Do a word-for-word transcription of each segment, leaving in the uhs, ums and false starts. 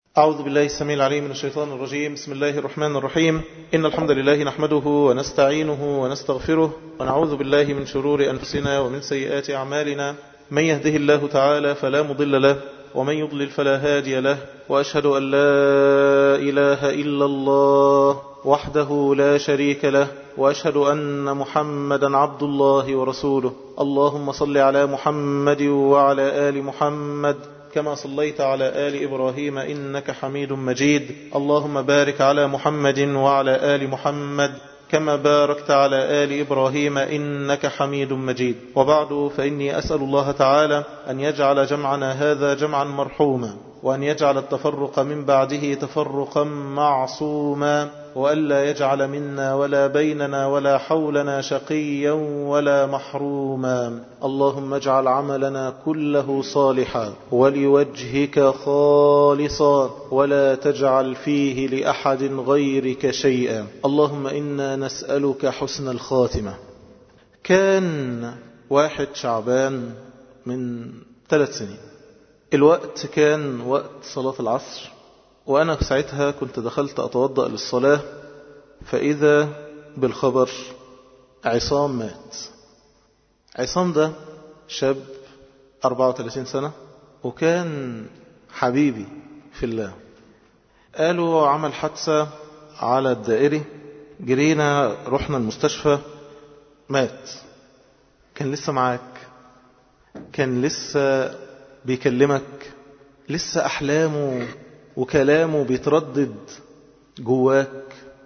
أعوذ بالله السميع العليم من الشيطان الرجيم. بسم الله الرحمن الرحيم. إن الحمد لله نحمده ونستعينه ونستغفره ونعوذ بالله من شرور أنفسنا ومن سيئات أعمالنا. من يهده الله تعالى فلا مضل له ومن يضلل فلا هادي له، وأشهد أن لا إله إلا الله وحده لا شريك له، وأشهد أن محمدا عبد الله ورسوله. اللهم صل على محمد وعلى آل محمد كما صليت على آل إبراهيم إنك حميد مجيد. اللهم بارك على محمد وعلى آل محمد كما باركت على آل إبراهيم إنك حميد مجيد. وبعد، فإني أسأل الله تعالى أن يجعل جمعنا هذا جمعا مرحوما، وأن يجعل التفرق من بعده تفرقا معصوما، وألا يجعل منا ولا بيننا ولا حولنا شقيا ولا محروما. اللهم اجعل عملنا كله صالحا ولوجهك خالصا، ولا تجعل فيه لأحد غيرك شيئا. اللهم إنا نسألك حسن الخاتمة. كان واحد شعبان من ثلاث سنين، الوقت كان وقت صلاة العصر، وأنا في ساعتها كنت دخلت أتوضأ للصلاة، فإذا بالخبر عصام مات. عصام ده شاب أربعة وثلاثين سنة، وكان حبيبي في الله. قالوا عمل حادثة على الدائري، جرينا رحنا المستشفى، مات. كان لسه معاك، كان لسه بيكلمك، لسه أحلامه وكلامه بيتردد جواك.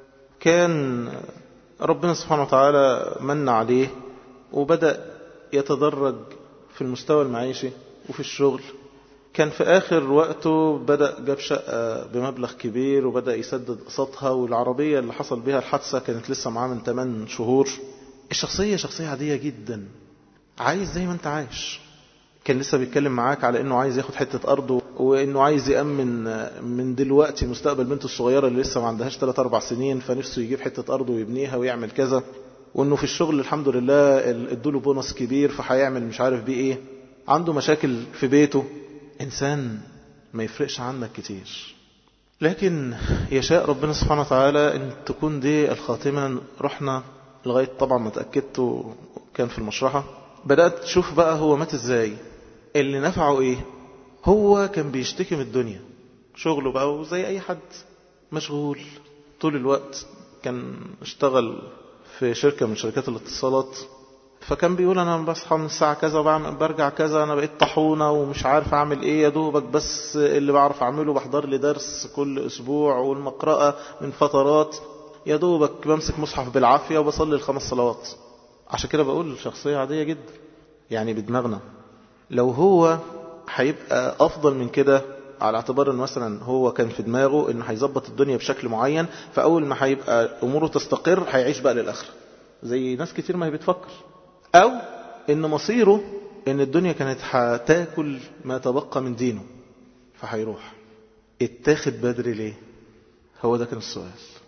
كان ربنا سبحانه وتعالى من عليه وبدأ يتدرج في المستوى المعيشي وفي الشغل. كان في آخر وقته بدأ جاب شقة بمبلغ كبير وبدأ يسدد قسطها، والعربية اللي حصل بها الحادثة كانت لسه معاه من ثمانية شهور. الشخصية شخصية عادية جدا، عايز زي ما انت عايش. كان لسه بيتكلم معاك على انه عايز ياخد حتة ارضه، وانه عايز يأمن من دلوقتي مستقبل بنته الصغيرة اللي لسه ما عندهاش ثلاث أربع سنين، فنفسه يجيب حتة ارضه ويبنيها ويعمل كذا. وانه في الشغل الحمد لله ادوله بونص كبير فهيعمل مش عارف بيه ايه. عنده مشاكل في بيته. انسان ما يفرقش عنك كتير، لكن يشاء ربنا سبحانه وتعالى ان تكون دي الخاتمة. رحنا لغاية طبعا ما تأكدت، كان في المشرحة. بدأت تشوف بقى هو مات ازاي، اللي نفعه ايه. هو كان بيشتكي من الدنيا، شغله بقى وزي اي حد مشغول طول الوقت. كان اشتغل في شركة من شركات الاتصالات، فكان بيقول انا بصحى من الساعة كذا وبعمل برجع كذا، انا بقيت طحونة ومش عارف اعمل ايه، يا دوبك بس اللي بعرف اعمله بحضر لي درس كل اسبوع والمقرأة من فترات، يا دوبك بمسك مصحف بالعافية وبصلي الخمس صلوات. عشان كده بقول شخصية عادية جدا يعني بدماغنا. لو هو هيبقى أفضل من كده، على اعتبار أنه مثلا هو كان في دماغه أنه هيظبط الدنيا بشكل معين، فأول ما هيبقى أموره تستقر هيعيش بقى للآخرة زي ناس كتير ما هي بتفكر. أو أن مصيره أن الدنيا كانت هتاكل ما تبقى من دينه فهيروح. اتاخد بدري ليه؟ هو ده كان السؤال.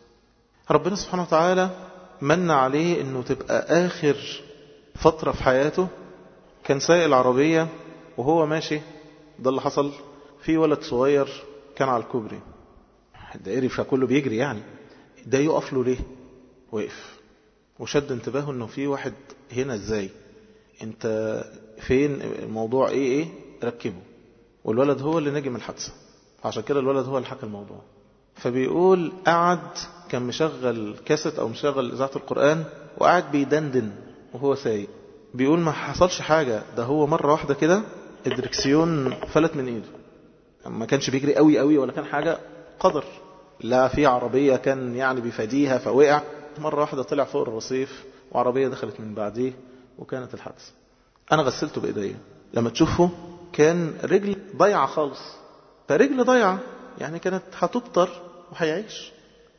ربنا سبحانه وتعالى من عليه أنه تبقى آخر فترة في حياته. كان سايق العربية وهو ماشي، ده اللي حصل. في ولد صغير كان على الكوبري، الدائري فكله بيجري يعني، ده يقف له ليه؟ وقف وشد انتباهه انه في واحد هنا، ازاي انت فين، الموضوع ايه ايه ركبه. والولد هو اللي نجم الحادثة، عشان كده الولد هو اللي حكى الموضوع. فبيقول قعد كان مشغل كاسيت او مشغل اذاعة القرآن وقعد بيدندن وهو سايق. بيقول ما حصلش حاجة، ده هو مرة واحدة كده الدركسيون فلت من ايده. ما كانش بيجري قوي قوي ولا كان حاجة، قدر لا في عربية كان يعني بيفاديها فوقع. مرة واحدة طلع فوق الرصيف وعربية دخلت من بعديه وكانت الحادثة. انا غسلته بايديا. لما تشوفه كان رجل ضيعة خالص، فرجل ضيعة يعني كانت هتبطر وهيعيش.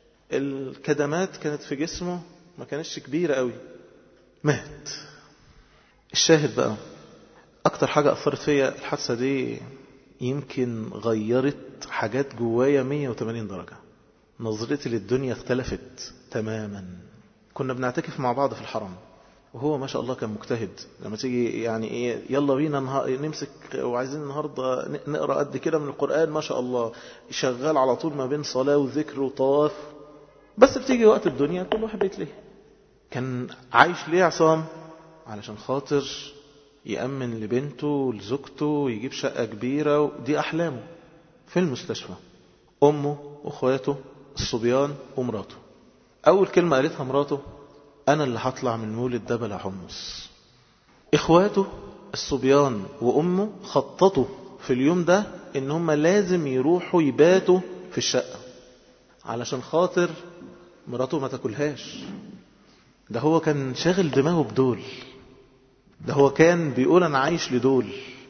الكدمات كانت في جسمه ما كانتش كبيرة قوي، مات. الشاهد بقى، اكتر حاجة اثرت فيا الحادثة دي، يمكن غيرت حاجات جوايا مية وتمانين درجة. نظرتي للدنيا اختلفت تماما. كنا بنعتكف مع بعض في الحرم، وهو ما شاء الله كان مجتهد. لما تيجي يعني ايه يلا بينا نمسك وعايزين النهاردة نقرأ قد كده من القرآن، ما شاء الله شغال على طول ما بين صلاة وذكر وطواف. بس بتيجي وقت الدنيا كل واحد بيتلهي. كان عايش ليه عصام؟ علشان خاطر يأمن لبنته ولزوجته ويجيب شقة كبيرة، دي أحلامه. في المستشفى أمه وأخواته الصبيان ومراته، أول كلمة قالتها مراته: أنا اللي هطلع من مولد ده بلا حمص. إخواته الصبيان وأمه خططوا في اليوم ده إن هم لازم يروحوا يباتوا في الشقة علشان خاطر مراته ما تاكلهاش. ده هو كان شاغل دماغه بدول، ده هو كان بيقول أنا عايش لدول.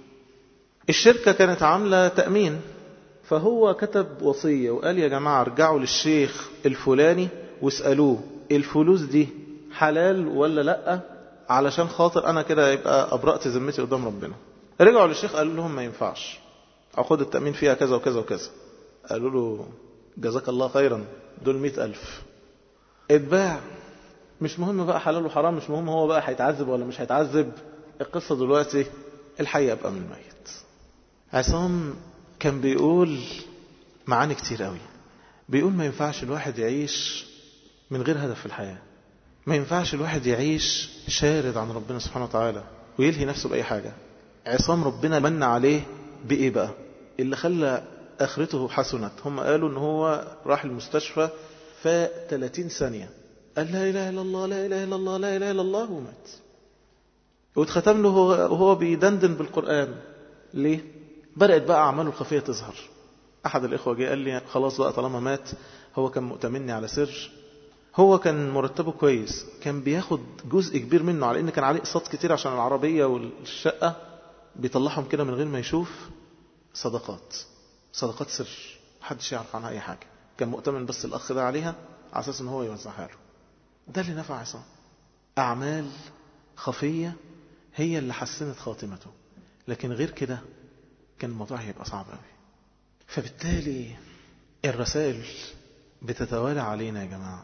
الشركة كانت عاملة تأمين، فهو كتب وصية وقال يا جماعة ارجعوا للشيخ الفلاني واسألوه الفلوس دي حلال ولا لأ، علشان خاطر أنا كده يبقى أبرأت ذمتي قدام ربنا. رجعوا للشيخ قالوا لهم ما ينفعش، عقود التأمين فيها كذا وكذا وكذا. قالوا له جزاك الله خيرا، دول مئة ألف. اتباع. مش مهم بقى حلال وحرام، مش مهم هو بقى هيتعذب ولا مش هيتعذب. القصة دلوقتي الحي أبقى من الميت. عصام كان بيقول معاني كتير قوي. بيقول ما ينفعش الواحد يعيش من غير هدف في الحياة. ما ينفعش الواحد يعيش شارد عن ربنا سبحانه وتعالى ويلهي نفسه بأي حاجة. عصام ربنا من عليه بإيه بقى اللي خلى آخرته حسنت؟ هم قالوا ان هو راح المستشفى في ثلاثين ثانية قال لا إله إلا الله لا إله إلا الله لا إله إلا الله ومات. واتختم له وهو بيدندن بالقرآن. ليه؟ بدأت بقى أعماله الخفية تظهر. أحد الإخوة جاء قال لي خلاص بقى طالما مات، هو كان مؤتمني على سر، هو كان مرتبه كويس، كان بياخد جزء كبير منه على إن كان عليه قسط كتير عشان العربية والشقة، بيطلعهم كده من غير ما يشوف صدقات صدقات سر محدش يعرف عنها أي حاجة. كان مؤتمن بس الأخ ده عليها على أساس إن هو يوزعها له. ده اللي نفع عصام. أعمال خفية هي اللي حسنت خاتمته، لكن غير كده كان الموضوع هيبقى صعب قوي. فبالتالي الرسائل بتتوالى علينا يا جماعة.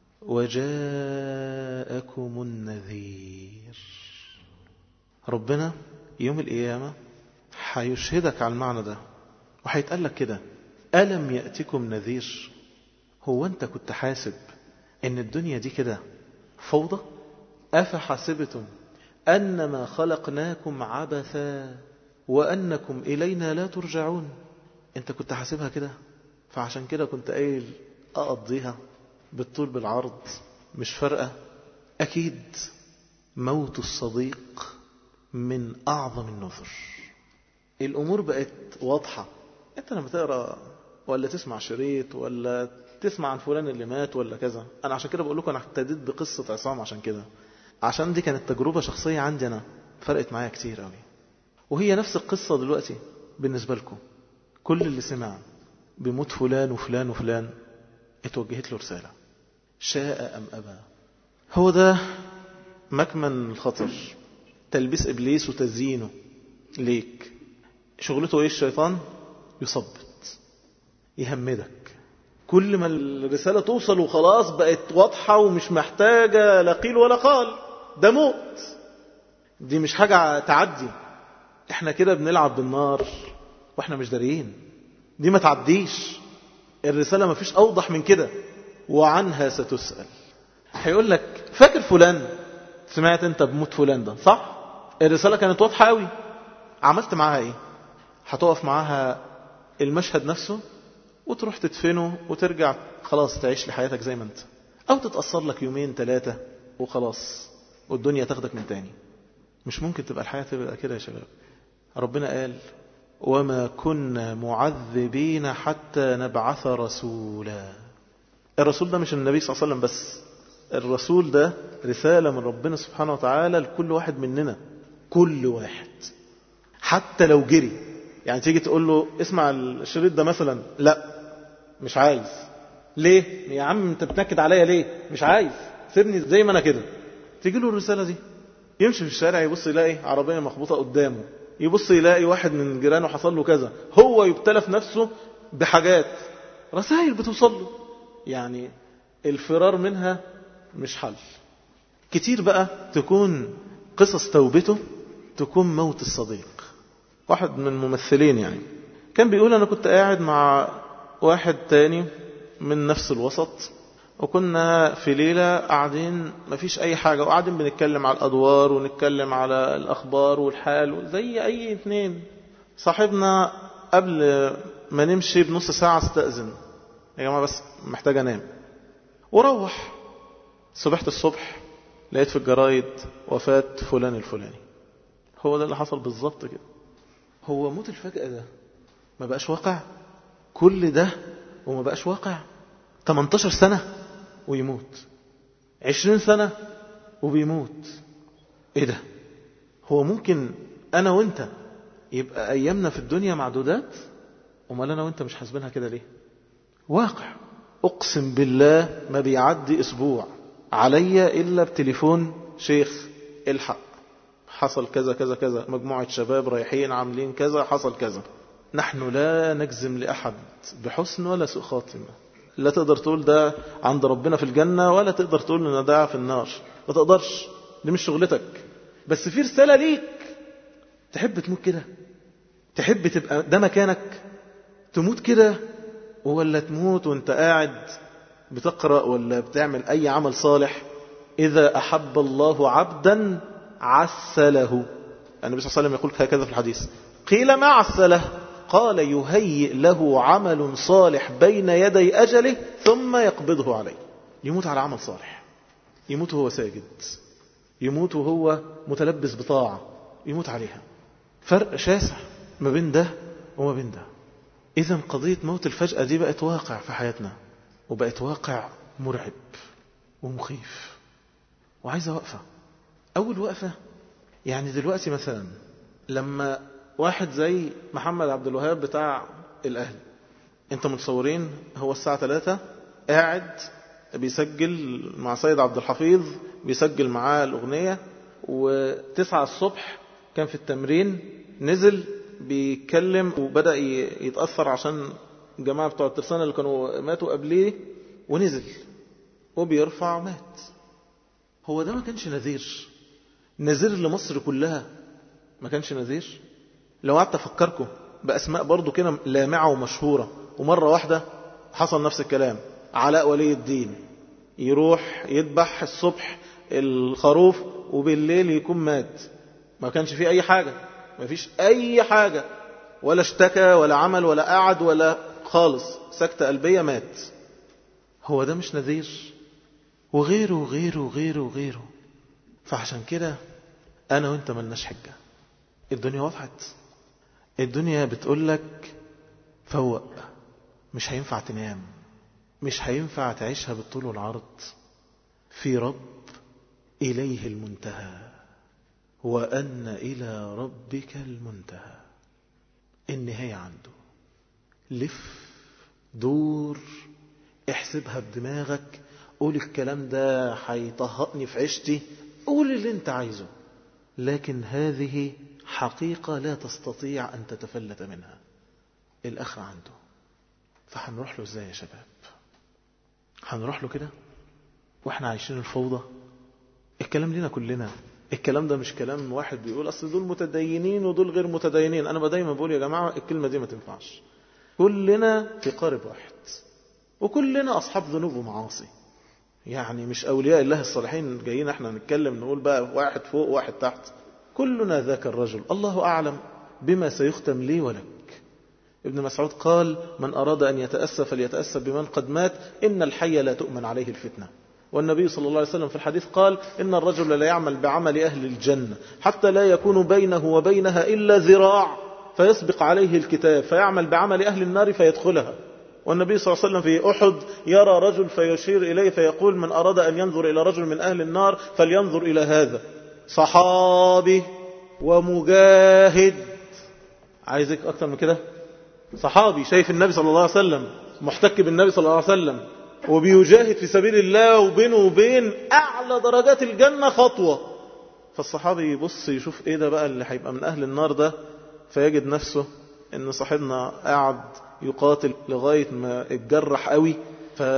وجاءكم النذير. ربنا يوم القيامة هيشهدك على المعنى ده وهيتقال لك كده: ألم يأتكم نذير؟ هو أنت كنت حاسب إن الدنيا دي كده فوضى؟ أفحسبتم أنما خلقناكم عبثا وأنكم إلينا لا ترجعون؟ أنت كنت حاسبها كده؟ فعشان كده كنت قايل أقضيها بالطول بالعرض مش فارقة. أكيد موت الصديق من أعظم النذر. الأمور بقت واضحة. أنت لما تقرأ ولا تسمع شريط ولا تسمع عن فلان اللي مات ولا كذا، أنا عشان كده بقول لكم أنا ابتديت بقصة عصام عشان كده، عشان دي كانت تجربة شخصية عندي أنا فرقت معايا كتير قوي. وهي نفس القصة دلوقتي بالنسبة لكم. كل اللي سمع بموت فلان وفلان وفلان اتوجهت له رسالة شاء أم أبى. هو ده مكمن الخطر، تلبيس إبليس وتزيينه ليك. شغلته إيه الشيطان؟ يصبت، يهمدك. كل ما الرسالة توصل وخلاص بقت واضحة ومش محتاجة لا قيل ولا قال، ده موت، دي مش حاجة تعدي. احنا كده بنلعب بالنار واحنا مش داريين، دي ما تعديش. الرسالة ما فيش أوضح من كده. وعنها ستسأل. هيقول لك فاكر فلان؟ سمعت انت بموت فلان ده صح؟ الرسالة كانت واضحة قوي، عملت معاها ايه؟ هتقف معاها المشهد نفسه وتروح تدفنه وترجع خلاص تعيش لحياتك زي ما انت، او تتأثر لك يومين ثلاثة وخلاص والدنيا تاخدك من تاني. مش ممكن تبقى الحياة تبقى كده يا شباب. ربنا قال وما كنا معذبين حتى نبعث رسولا. الرسول ده مش النبي صلى الله عليه وسلم بس، الرسول ده رسالة من ربنا سبحانه وتعالى لكل واحد مننا. كل واحد حتى لو جري، يعني تيجي تقول له اسمع الشريط ده مثلا، لا مش عايز. ليه يا عم انت بتنكد عليا ليه؟ مش عايز، سيبني زي ما انا كده. تيجي له الرسالة دي، يمشي في الشارع يبص يلاقي عربية مخبوطة قدامه، يبص يلاقي واحد من جيرانه حصل له كذا، هو يبتلى في نفسه بحاجات، رسائل بتوصل له. يعني الفرار منها مش حل. كتير بقى تكون قصص توبته تكون موت الصديق. واحد من الممثلين يعني كان بيقول أنا كنت قاعد مع واحد تاني من نفس الوسط، وكنا في ليلة قاعدين مفيش أي حاجة، وقاعدين بنتكلم على الأدوار ونتكلم على الأخبار والحال زي أي اثنين. صاحبنا قبل ما نمشي بنص ساعة استأذن، يا جماعة بس محتاج أنام، وروح. صبحت الصبح لقيت في الجرايد وفاة فلان الفلاني. هو ده اللي حصل بالظبط كده. هو موت الفجأة ده ما بقاش واقع؟ كل ده وما بقاش واقع؟ ثمانية عشر سنة ويموت، عشرين سنة وبيموت. ايه ده؟ هو ممكن انا وانت يبقى ايامنا في الدنيا معدودات؟ امال انا وانت مش حاسبينها كده ليه؟ واقع. اقسم بالله ما بيعدي اسبوع عليا الا بتليفون شيخ الحق، حصل كذا كذا كذا، مجموعة شباب رايحين عاملين كذا، حصل كذا. نحن لا نجزم لأحد بحسن ولا سوء خاتمة. لا تقدر تقول ده عند ربنا في الجنة، ولا تقدر تقول ان ده في النار. ما تقدرش، دي مش شغلتك. بس في رسالة ليك. تحب تموت كده؟ تحب تبقى ده مكانك؟ تموت كده، ولا تموت وانت قاعد بتقرأ ولا بتعمل اي عمل صالح؟ اذا احب الله عبدا عسله. النبي صلى الله عليه وسلم يقول هكذا في الحديث. قيل ما عسله؟ قال يهيئ له عمل صالح بين يدي أجله ثم يقبضه عليه. يموت على عمل صالح، يموت وهو ساجد، يموت وهو متلبس بطاعة، يموت عليها. فرق شاسع ما بين ده وما بين ده. إذن قضية موت الفجأة دي بقت واقع في حياتنا، وبقت واقع مرعب ومخيف، وعايزة وقفة. أول وقفة يعني دلوقتي مثلا لما واحد زي محمد عبد الوهاب بتاع الأهلي، انت متصورين هو الساعة ثلاثة قاعد بيسجل مع سيد عبد الحفيظ، بيسجل معاه الأغنية، وتسعة الصبح كان في التمرين، نزل بيتكلم وبدأ يتأثر عشان الجماعة بتوع الترسانة اللي كانوا ماتوا قبليه، ونزل وبيرفع مات. هو ده ما كانش نذير؟ نذير لمصر كلها ما كانش نذير؟ لو قعدت أفكركم بأسماء برضو كده لامعة ومشهورة، ومرة واحدة حصل نفس الكلام. علاء ولي الدين يروح يذبح الصبح الخروف وبالليل يكون مات. ما كانش فيه أي حاجة، ما فيش أي حاجة، ولا اشتكى ولا عمل ولا قعد ولا خالص، سكتة قلبية مات. هو ده مش نذير؟ وغيره وغيره وغيره وغيره. فعشان كده أنا وإنت ملناش حجة. الدنيا وضحت، الدنيا بتقولك فوق، مش هينفع تنام، مش هينفع تعيشها بالطول والعرض. في رب إليه المنتهى، وأن إلى ربك المنتهى. النهاية عنده. لف دور، احسبها بدماغك، قول الكلام ده هيطهقني في عيشتي، قول اللي انت عايزه، لكن هذه حقيقة لا تستطيع أن تتفلت منها. الآخرة عنده. فهنروح له ازاي يا شباب؟ هنروح له كده واحنا عايشين الفوضى؟ الكلام لنا كلنا. الكلام ده مش كلام واحد بيقول أصل دول متدينين ودول غير متدينين. أنا دايما بقول يا جماعة الكلمة دي ما تنفعش. كلنا في قارب واحد، وكلنا أصحاب ذنوب ومعاصي. يعني مش أولياء الله الصالحين جايين احنا نتكلم نقول بقى واحد فوق واحد تحت. كلنا ذاك الرجل، الله أعلم بما سيختم لي ولك. ابن مسعود قال من أراد أن يتأسى فليتأسى بمن قد مات، إن الحي لا تؤمن عليه الفتنة. والنبي صلى الله عليه وسلم في الحديث قال إن الرجل لا يعمل بعمل أهل الجنة حتى لا يكون بينه وبينها إلا ذراع فيسبق عليه الكتاب فيعمل بعمل أهل النار فيدخلها. والنبي صلى الله عليه وسلم في أحد يرى رجل فيشير إليه فيقول من أراد أن ينظر إلى رجل من أهل النار فلينظر إلى هذا. صحابي ومجاهد. عايزك أكتر من كده؟ صحابي شايف النبي صلى الله عليه وسلم، محتك بالنبي صلى الله عليه وسلم، وبيجاهد في سبيل الله، وبينه وبين أعلى درجات الجنة خطوة. فالصحابي يبص يشوف إيه ده بقى اللي هيبقى من أهل النار ده، فيجد نفسه إن صاحبنا قاعد يقاتل لغاية ما اتجرح قوي،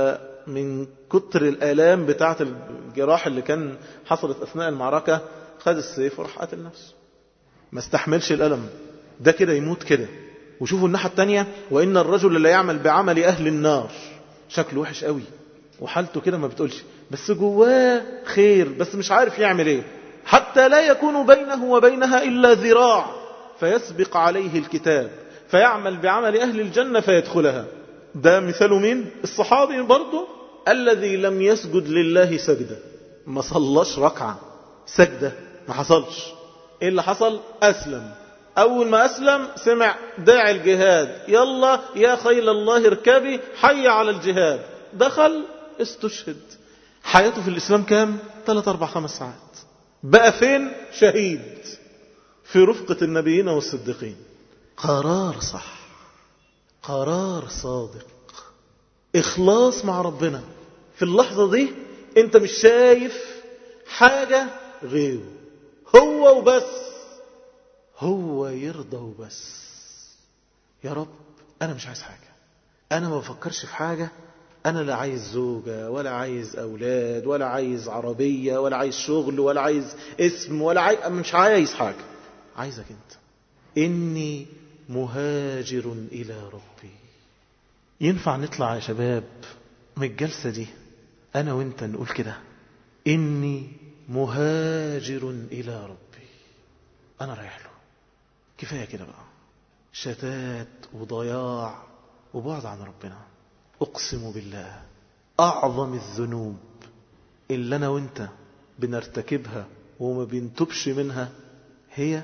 من كتر الآلام بتاعة الجراح اللي كان حصلت أثناء المعركة خد السيف وراح قتل نفسه. ما استحملش الألم ده، كده يموت كده. وشوفوا الناحية التانية، وإن الرجل لا يعمل بعمل أهل النار، شكله وحش قوي وحالته كده ما بتقولش، بس جواه خير، بس مش عارف يعمل ايه، حتى لا يكون بينه وبينها إلا ذراع فيسبق عليه الكتاب فيعمل بعمل أهل الجنة فيدخلها. ده مثال مين؟ الصحابي برضو الذي لم يسجد لله سجدة، ما صلش ركعة، سجدة ما حصلش. ايه اللي حصل؟ أسلم. أول ما أسلم سمع داعي الجهاد، يلا يا خيل الله اركبي، حي على الجهاد. دخل استشهد. حياته في الإسلام كام؟ ثلاث أربع خمس ساعات. بقى فين؟ شهيد في رفقة النبيين والصديقين. قرار صح، قرار صادق، إخلاص مع ربنا. في اللحظة دي أنت مش شايف حاجة غيره، هو وبس، هو يرضى وبس. يا رب أنا مش عايز حاجة، أنا ما بفكرش في حاجة، أنا لا عايز زوجة ولا عايز أولاد ولا عايز عربية ولا عايز شغل ولا عايز اسم ولا عايز، مش عايز حاجة، عايزك أنت. إني مهاجر إلى ربي. ينفع نطلع يا شباب من الجلسة دي أنا وإنت نقول كده؟ إني مهاجر إلى ربي، أنا رايح له. كفاية كده بقى، شتات وضياع وبعد عن ربنا. أقسم بالله أعظم الذنوب اللي أنا وإنت بنرتكبها وما بنتبش منها هي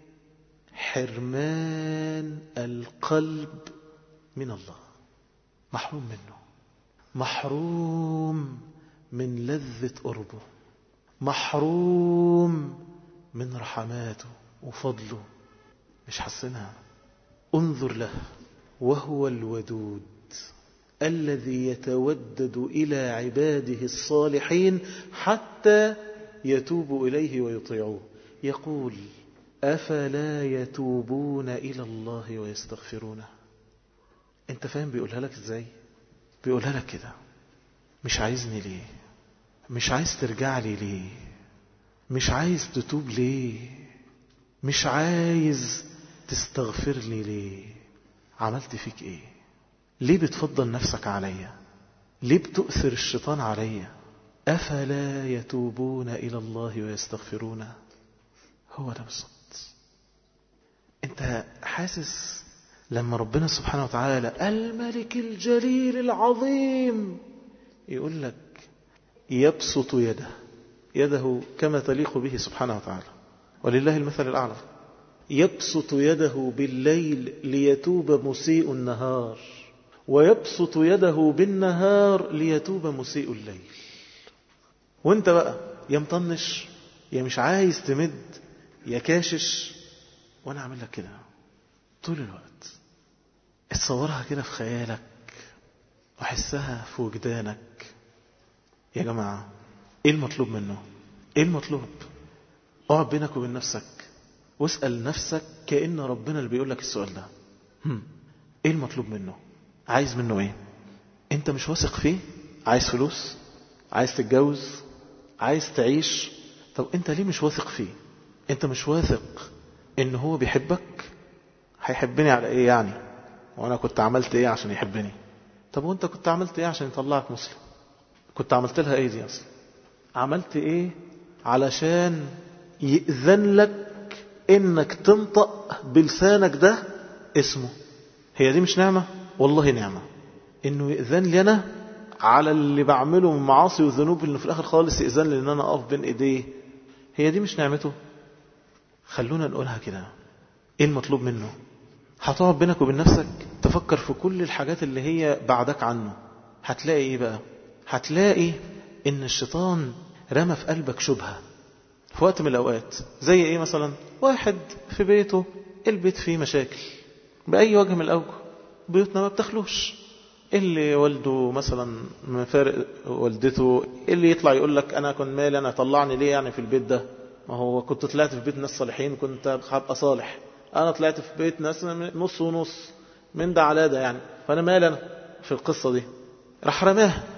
حرمان القلب من الله. محروم منه، محروم من لذة قربه، محروم من رحماته وفضله، مش حسنها. انظر له وهو الودود الذي يتودد إلى عباده الصالحين حتى يتوبوا إليه ويطيعوه. يقول أفلا يتوبون إلى الله ويستغفرونه. انت فاهم بيقولها لك ازاي؟ بيقولها لك كده، مش عايزني ليه؟ مش عايز ترجع لي ليه؟ مش عايز تتوب ليه؟ مش عايز تستغفر لي ليه؟ عملت فيك ايه؟ ليه بتفضل نفسك عليا؟ ليه بتؤثر الشيطان عليا؟ أفلا يتوبون إلى الله ويستغفرونه. هو ده بالظبط. انت حاسس لما ربنا سبحانه وتعالى الملك الجليل العظيم يقول لك يبسط يده، يده كما تليق به سبحانه وتعالى، ولله المثل الأعلى، يبسط يده بالليل ليتوب مسيء النهار، ويبسط يده بالنهار ليتوب مسيء الليل. وانت بقى يا مطنش يا مش عايز تمد يا كاشش، وانا اعمل لك كده طول الوقت. اتصورها كده في خيالك وحسها في وجدانك. يا جماعة ايه المطلوب منه؟ ايه المطلوب؟ اقعد بينك وبين نفسك واسأل نفسك كأن ربنا اللي بيقول لك السؤال ده. هم. ايه المطلوب منه؟ عايز منه ايه؟ انت مش واثق فيه؟ عايز فلوس؟ عايز تتجوز؟ عايز تعيش؟ طب انت ليه مش واثق فيه؟ انت مش واثق ان هو بيحبك؟ هيحبني على ايه يعني؟ وانا كنت عملت ايه عشان يحبني؟ طب وانت كنت عملت ايه عشان يطلعك مسلم؟ كنت عملت لها ايه دي اصلا؟ عملت ايه علشان يأذن لك انك تنطق بلسانك ده اسمه؟ هي دي مش نعمة؟ والله نعمة انه يأذن لي انا على اللي بعمله من معاصي وذنوب، انه في الاخر خالص يأذن لي ان انا اقف بين ايديه. هي دي مش نعمته؟ خلونا نقولها كده. ايه المطلوب منه؟ هتقعد بينك وبين نفسك تفكر في كل الحاجات اللي هي بعدك عنه. هتلاقي ايه بقى؟ هتلاقي ان الشيطان رمى في قلبك شبهة في وقت من الاوقات. زي ايه مثلا؟ واحد في بيته البيت فيه مشاكل بأي وجه من الاوجه، بيوتنا ما بتخلوش، اللي والده مثلا مفارق والدته، اللي يطلع يقول لك انا كنت مالي، انا طلعني ليه يعني في البيت ده؟ ما هو كنت طلعت في بيت ناس صالحين كنت هبقى صالح، انا طلعت في بيت ناس نص ونص من ده على ده يعني، فانا مالي انا في القصة دي؟ راح رماها.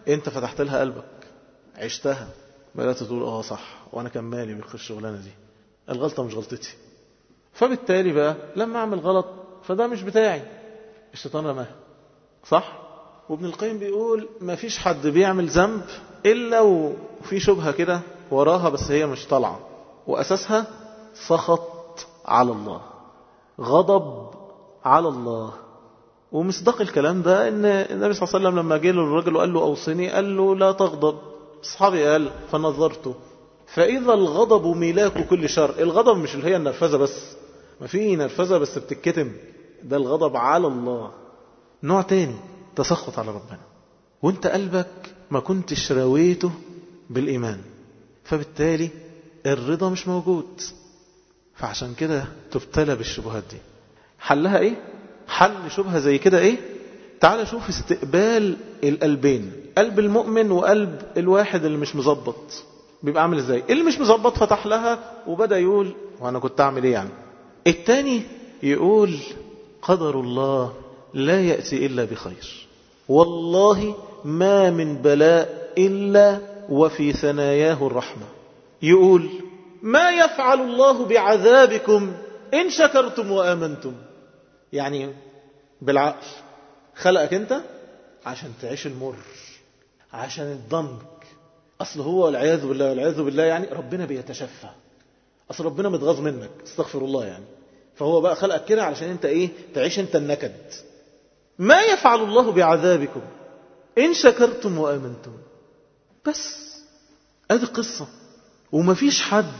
انت فتحت لها قلبك، عشتها، بدأت تقول اه صح، وانا كان مالي بالخش الشغلانة دي، الغلطة مش غلطتي. فبالتالي بقى لما اعمل غلط فده مش بتاعي، الشيطان رماه. صح؟ وابن القيم بيقول ما فيش حد بيعمل ذنب إلا وفي شبهة كده وراها، بس هي مش طالعة، وأساسها سخط على الله، غضب على الله. ومصداق الكلام ده ان النبي صلى الله عليه وسلم لما جه له الرجل وقال له أوصني، قال له لا تغضب. أصحابي قال فنظرته فإذا الغضب ميلاك كل شر. الغضب مش اللي هي النرفزة بس، ما في نرفزة بس بتتكتم، ده الغضب على الله، نوع تاني، تسخط على ربنا، وانت قلبك ما كنتش راويته بالإيمان، فبالتالي الرضا مش موجود. فعشان كده تبتلى بالشبهات دي. حلها ايه؟ حل شبهة زي كده ايه؟ تعال شوف استقبال القلبين، قلب المؤمن وقلب الواحد اللي مش مظبط بيبقى عامل ازاي. اللي مش مظبط فتح لها وبدأ يقول وانا كنت اعمل ايه يعني. التاني يقول قدر الله لا يأتي إلا بخير، والله ما من بلاء إلا وفي ثناياه الرحمة. يقول ما يفعل الله بعذابكم إن شكرتم وآمنتم. يعني بالعقل خلقك أنت عشان تعيش المر، عشان الضنك. أصل هو والعياذ بالله والعياذ بالله يعني ربنا بيتشفى، أصل ربنا متغاظ منك، استغفر الله يعني. فهو بقى خلقك كده علشان أنت إيه؟ تعيش أنت النكد. ما يفعل الله بعذابكم إن شكرتم وآمنتم. بس هذه قصة، ومفيش حد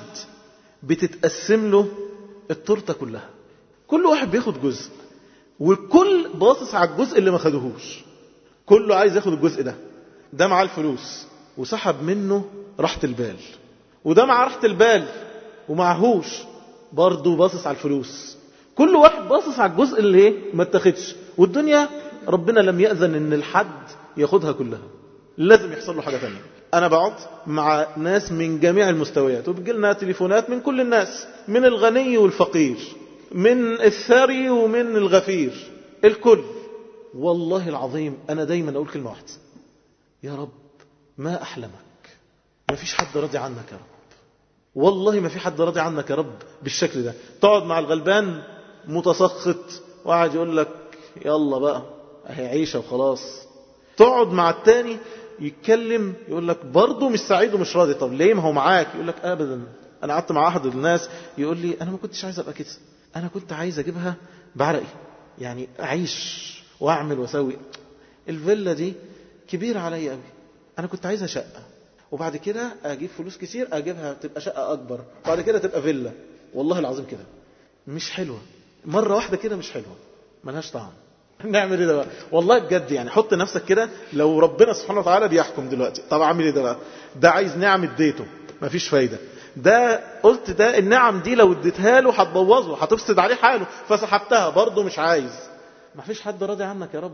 بتتقسم له التورته كلها، كل واحد بياخد جزء، والكل باصص على الجزء اللي ما خدهوش، كله عايز ياخد الجزء ده. ده معاه الفلوس وسحب منه راحة البال، وده معاه راحة البال ومعهوش برضه باصص على الفلوس. كل واحد باصص على الجزء اللي ايه ما اتخدش، والدنيا ربنا لم يأذن ان الحد ياخدها كلها، لازم يحصل له حاجة تانية. انا بقعد مع ناس من جميع المستويات، وبيجي لنا تليفونات من كل الناس، من الغني والفقير، من الثري ومن الغفير، الكل. والله العظيم انا دايما اقول كلمة واحدة، يا رب ما احلمك، ما فيش حد راضي عنك يا رب، والله ما في حد راضي عنك يا رب بالشكل ده. تقعد مع الغلبان متسخط وقاعد يقول لك يلا بقى اهي عيشة وخلاص، تقعد مع التاني يتكلم يقول لك برضه مش سعيد ومش راضي. طب ليه؟ ما هو معاك. يقول لك ابدا، انا قعدت مع احد الناس يقول لي انا ما كنتش عايز ابقى كده، انا كنت عايز اجيبها بعرقي، يعني اعيش واعمل واسوي. الفيلا دي كبيرة عليا قوي، انا كنت عايزها شقة، وبعد كده اجيب فلوس كتير اجيبها تبقى شقة اكبر، بعد كده تبقى فيلا. والله العظيم كده مش حلوة، مرة واحدة كده مش حلوة، ملهاش طعم. نعمل ايه ده بقى؟ والله بجد يعني حط نفسك كده، لو ربنا سبحانه وتعالى بيحكم دلوقتي، طب اعمل ايه ده بقى؟ ده عايز نعم اديته مفيش فايدة، ده قلت ده النعم دي لو اديتها له هتبوظه، هتفسد عليه حاله، فسحبتها برضه مش عايز. مفيش حد راضي عنك يا رب،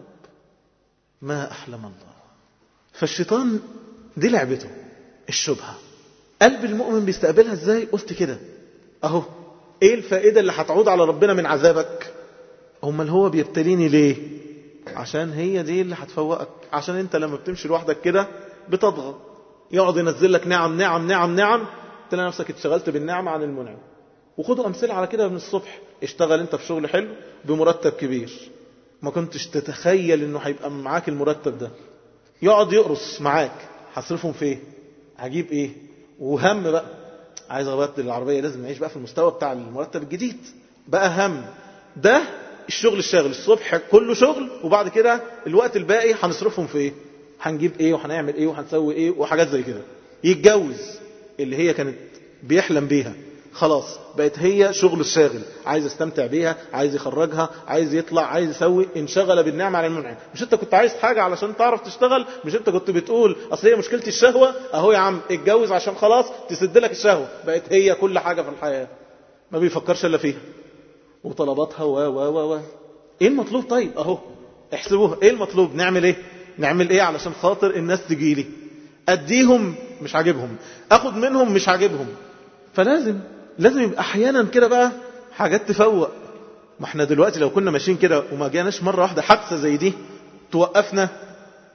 ما احلم الله. فالشيطان دي لعبته، الشبهة. قلب المؤمن بيستقبلها ازاي؟ قلت كده اهو. ايه الفائدة اللي هتعود على ربنا من عذابك؟ امال هو بيبتليني ليه؟ عشان هي دي اللي هتفوقك، عشان انت لما بتمشي لوحدك كده بتضغط، يقعد ينزل لك نعم نعم نعم نعم، تلاقي نفسك اتشغلت بالنعمة عن المنعم. وخدوا امثله على كده من الصبح. اشتغل انت في شغل حلو بمرتب كبير، ما كنتش تتخيل انه هيبقى معاك المرتب ده، يقعد يقرص معاك، هصرفهم في ايه؟ هجيب ايه؟ وهم بقى عايز ابدل العربيه، لازم نعيش بقى في المستوى بتاع المرتب الجديد، بقى هم. ده الشغل الشاغل، الصبح كله شغل، وبعد كده الوقت الباقي هنصرفهم في ايه؟ هنجيب ايه وهنعمل ايه وهنسوي ايه وحاجات زي كده. يتجوز اللي هي كانت بيحلم بيها، خلاص بقت هي شغل الشاغل، عايز استمتع بيها، عايز يخرجها، عايز يطلع، عايز يسوي، انشغل بالنعمة عن المنعم. مش انت كنت عايز حاجة علشان تعرف تشتغل؟ مش انت كنت بتقول اصل هي مشكلتي الشهوة؟ اهو يا عم اتجوز عشان خلاص تسد لك الشهوة، بقت هي كل حاجة في الحياة، ما بيفكرش الا فيها وطلباتها و و و و ايه المطلوب؟ طيب اهو احسبوها، ايه المطلوب؟ نعمل ايه؟ نعمل ايه علشان خاطر الناس تجيلي؟ اديهم مش عاجبهم، اخد منهم مش عاجبهم. فلازم لازم يبقى احيانا كده بقى حاجات تفوق. ما احنا دلوقتي لو كنا ماشيين كده وما جاناش مرة واحدة حادثة زي دي توقفنا،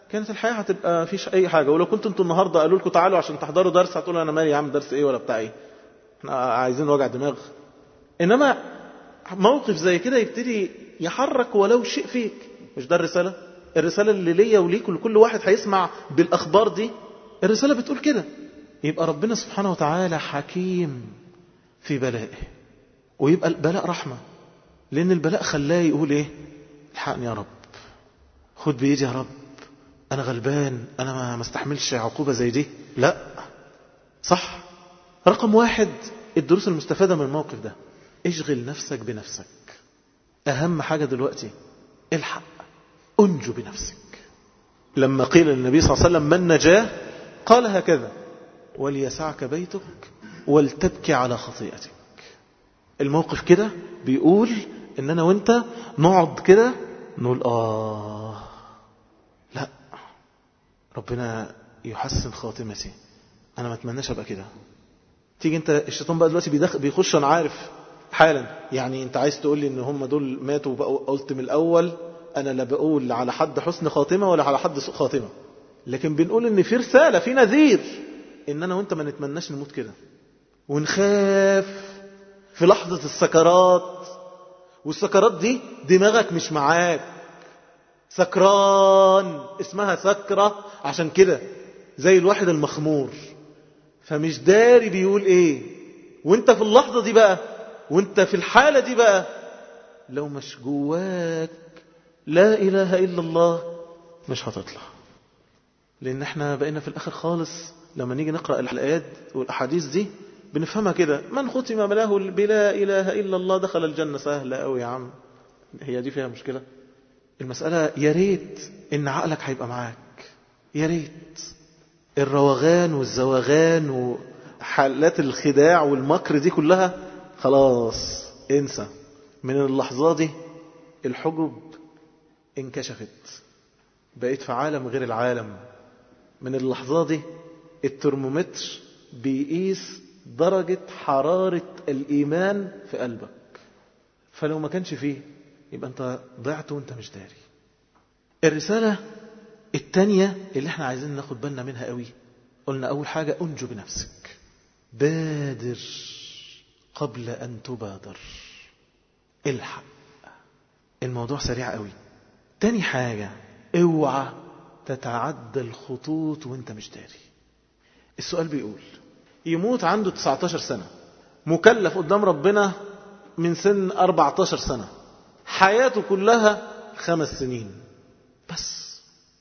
كانت الحياة هتبقى فيش أي حاجة. ولو كنت انتوا النهاردة قالوا لكم تعالوا عشان تحضروا درس، هتقولوا أنا مالي يا عم درس إيه ولا بتاع إيه، احنا عايزين وجع دماغ. إنما موقف زي كده يبتدي يحرك ولو شيء فيك. مش ده الرسالة؟ الرسالة اللي ليا وليك ولكل واحد هيسمع بالأخبار دي، الرسالة بتقول كده. يبقى ربنا سبحانه وتعالى حكيم في بلائه، ويبقى البلاء رحمة، لأن البلاء خلاه يقول إيه؟ الحقني يا رب، خد بيدي يا رب، أنا غلبان، أنا ما مستحملش عقوبة زي دي. لا صح. رقم واحد الدروس المستفادة من الموقف ده، اشغل نفسك بنفسك. أهم حاجة دلوقتي الحق، أنجو بنفسك. لما قيل للنبي صلى الله عليه وسلم من نجاه قال هكذا: وليسعك بيتك ولتبكي على خطيئتك. الموقف كده بيقول إن أنا وإنت نقعد كده نقول آه لا ربنا يحسن خاتمتي، أنا ما أتمناش أبقى كده. تيجي أنت الشيطان بقى دلوقتي بيدخل بيخش، أنا عارف حالا، يعني أنت عايز تقول لي إن هم دول ماتوا بقى. قلت من الأول أنا لا بقول على حد حسن خاتمة ولا على حد سوء خاتمة، لكن بنقول إن في رسالة، في نذير، إن أنا وإنت ما نتمناش نموت كده، ونخاف في لحظة السكرات. والسكرات دي دماغك مش معاك، سكران، اسمها سكرة عشان كده، زي الواحد المخمور، فمش داري بيقول ايه. وانت في اللحظة دي بقى، وانت في الحالة دي بقى، لو مش جواك لا إله إلا الله مش هتطلع. لأن احنا بقينا في الآخر خالص لما نيجي نقرأ الآيات والأحاديث دي بنفهمها كده: من ختم له بلا إله إلا الله دخل الجنة. سهلة أوي يا عم، هي دي فيها مشكلة؟ المسألة يا ريت إن عقلك هيبقى معاك، يا ريت الروغان والزواغان وحالات الخداع والمكر دي كلها خلاص انسى. من اللحظة دي الحجب انكشفت، بقيت في عالم غير العالم. من اللحظة دي الترمومتر بيقيس درجة حرارة الإيمان في قلبك، فلو ما كانش فيه يبقى أنت ضعت وأنت مش داري. الرسالة التانية اللي احنا عايزين ناخد بالنا منها قوي، قلنا أول حاجة أنجو بنفسك، بادر قبل أن تبادر، الحق، الموضوع سريع قوي. تاني حاجة اوعى تتعدى الخطوط وانت مش داري. السؤال بيقول يموت عنده تسعة عشر سنة، مكلف قدام ربنا من سن أربعة عشر سنة، حياته كلها خمس سنين بس.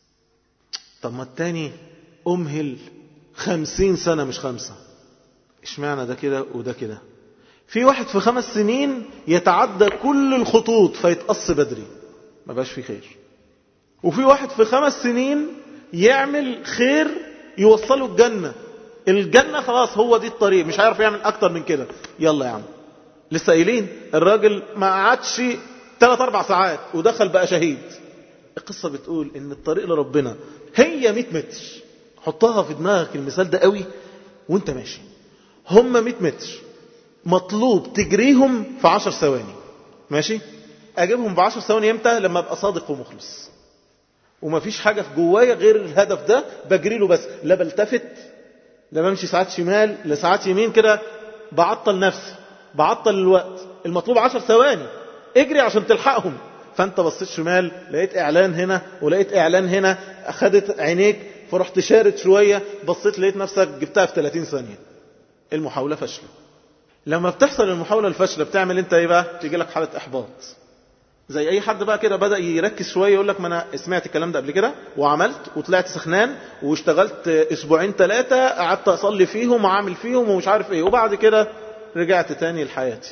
طب ما التاني أمهل خمسين سنة مش خمسة، اشمعنى ده كده وده كده؟ في واحد في خمس سنين يتعدى كل الخطوط فيتقص بدري ما بقاش فيه خير، وفي واحد في خمس سنين يعمل خير يوصله الجنة. الجنة خلاص هو دي الطريق، مش عارف يعمل أكتر من كده. يلا يا عم، لسه قايلين الراجل ما قعدش ثلاث أربع ساعات ودخل بقى شهيد. القصة بتقول إن الطريق لربنا هي مئة متر. حطها في دماغك المثال ده قوي وانت ماشي. هم مئة متر مطلوب تجريهم في عشر ثواني، ماشي؟ أجيبهم بعشر ثواني امتى؟ لما أبقى صادق ومخلص وما فيش حاجة في جوايا غير الهدف ده بجري له بس، لا بلتفت، لا بمشي ساعات شمال لا ساعات يمين كده، بعطل نفسي، بعطل الوقت. المطلوب عشر ثواني، اجري عشان تلحقهم. فانت بصيت شمال لقيت اعلان هنا ولقيت اعلان هنا، اخدت عينيك فرحت شارد شوية، بصيت لقيت نفسك جبتها في ثلاثين ثانية. المحاولة فشلة. لما بتحصل المحاولة الفشلة بتعمل انت ايه بقى؟ تيجي لك حالة احباط. زي اي حد بقى كده بدأ يركز شوية يقول لك ما انا سمعت الكلام ده قبل كده وعملت وطلعت سخنان واشتغلت اسبوعين ثلاثة قعدت اصلي فيهم وعامل فيهم ومش عارف ايه، وبعد كده رجعت تاني لحياتي.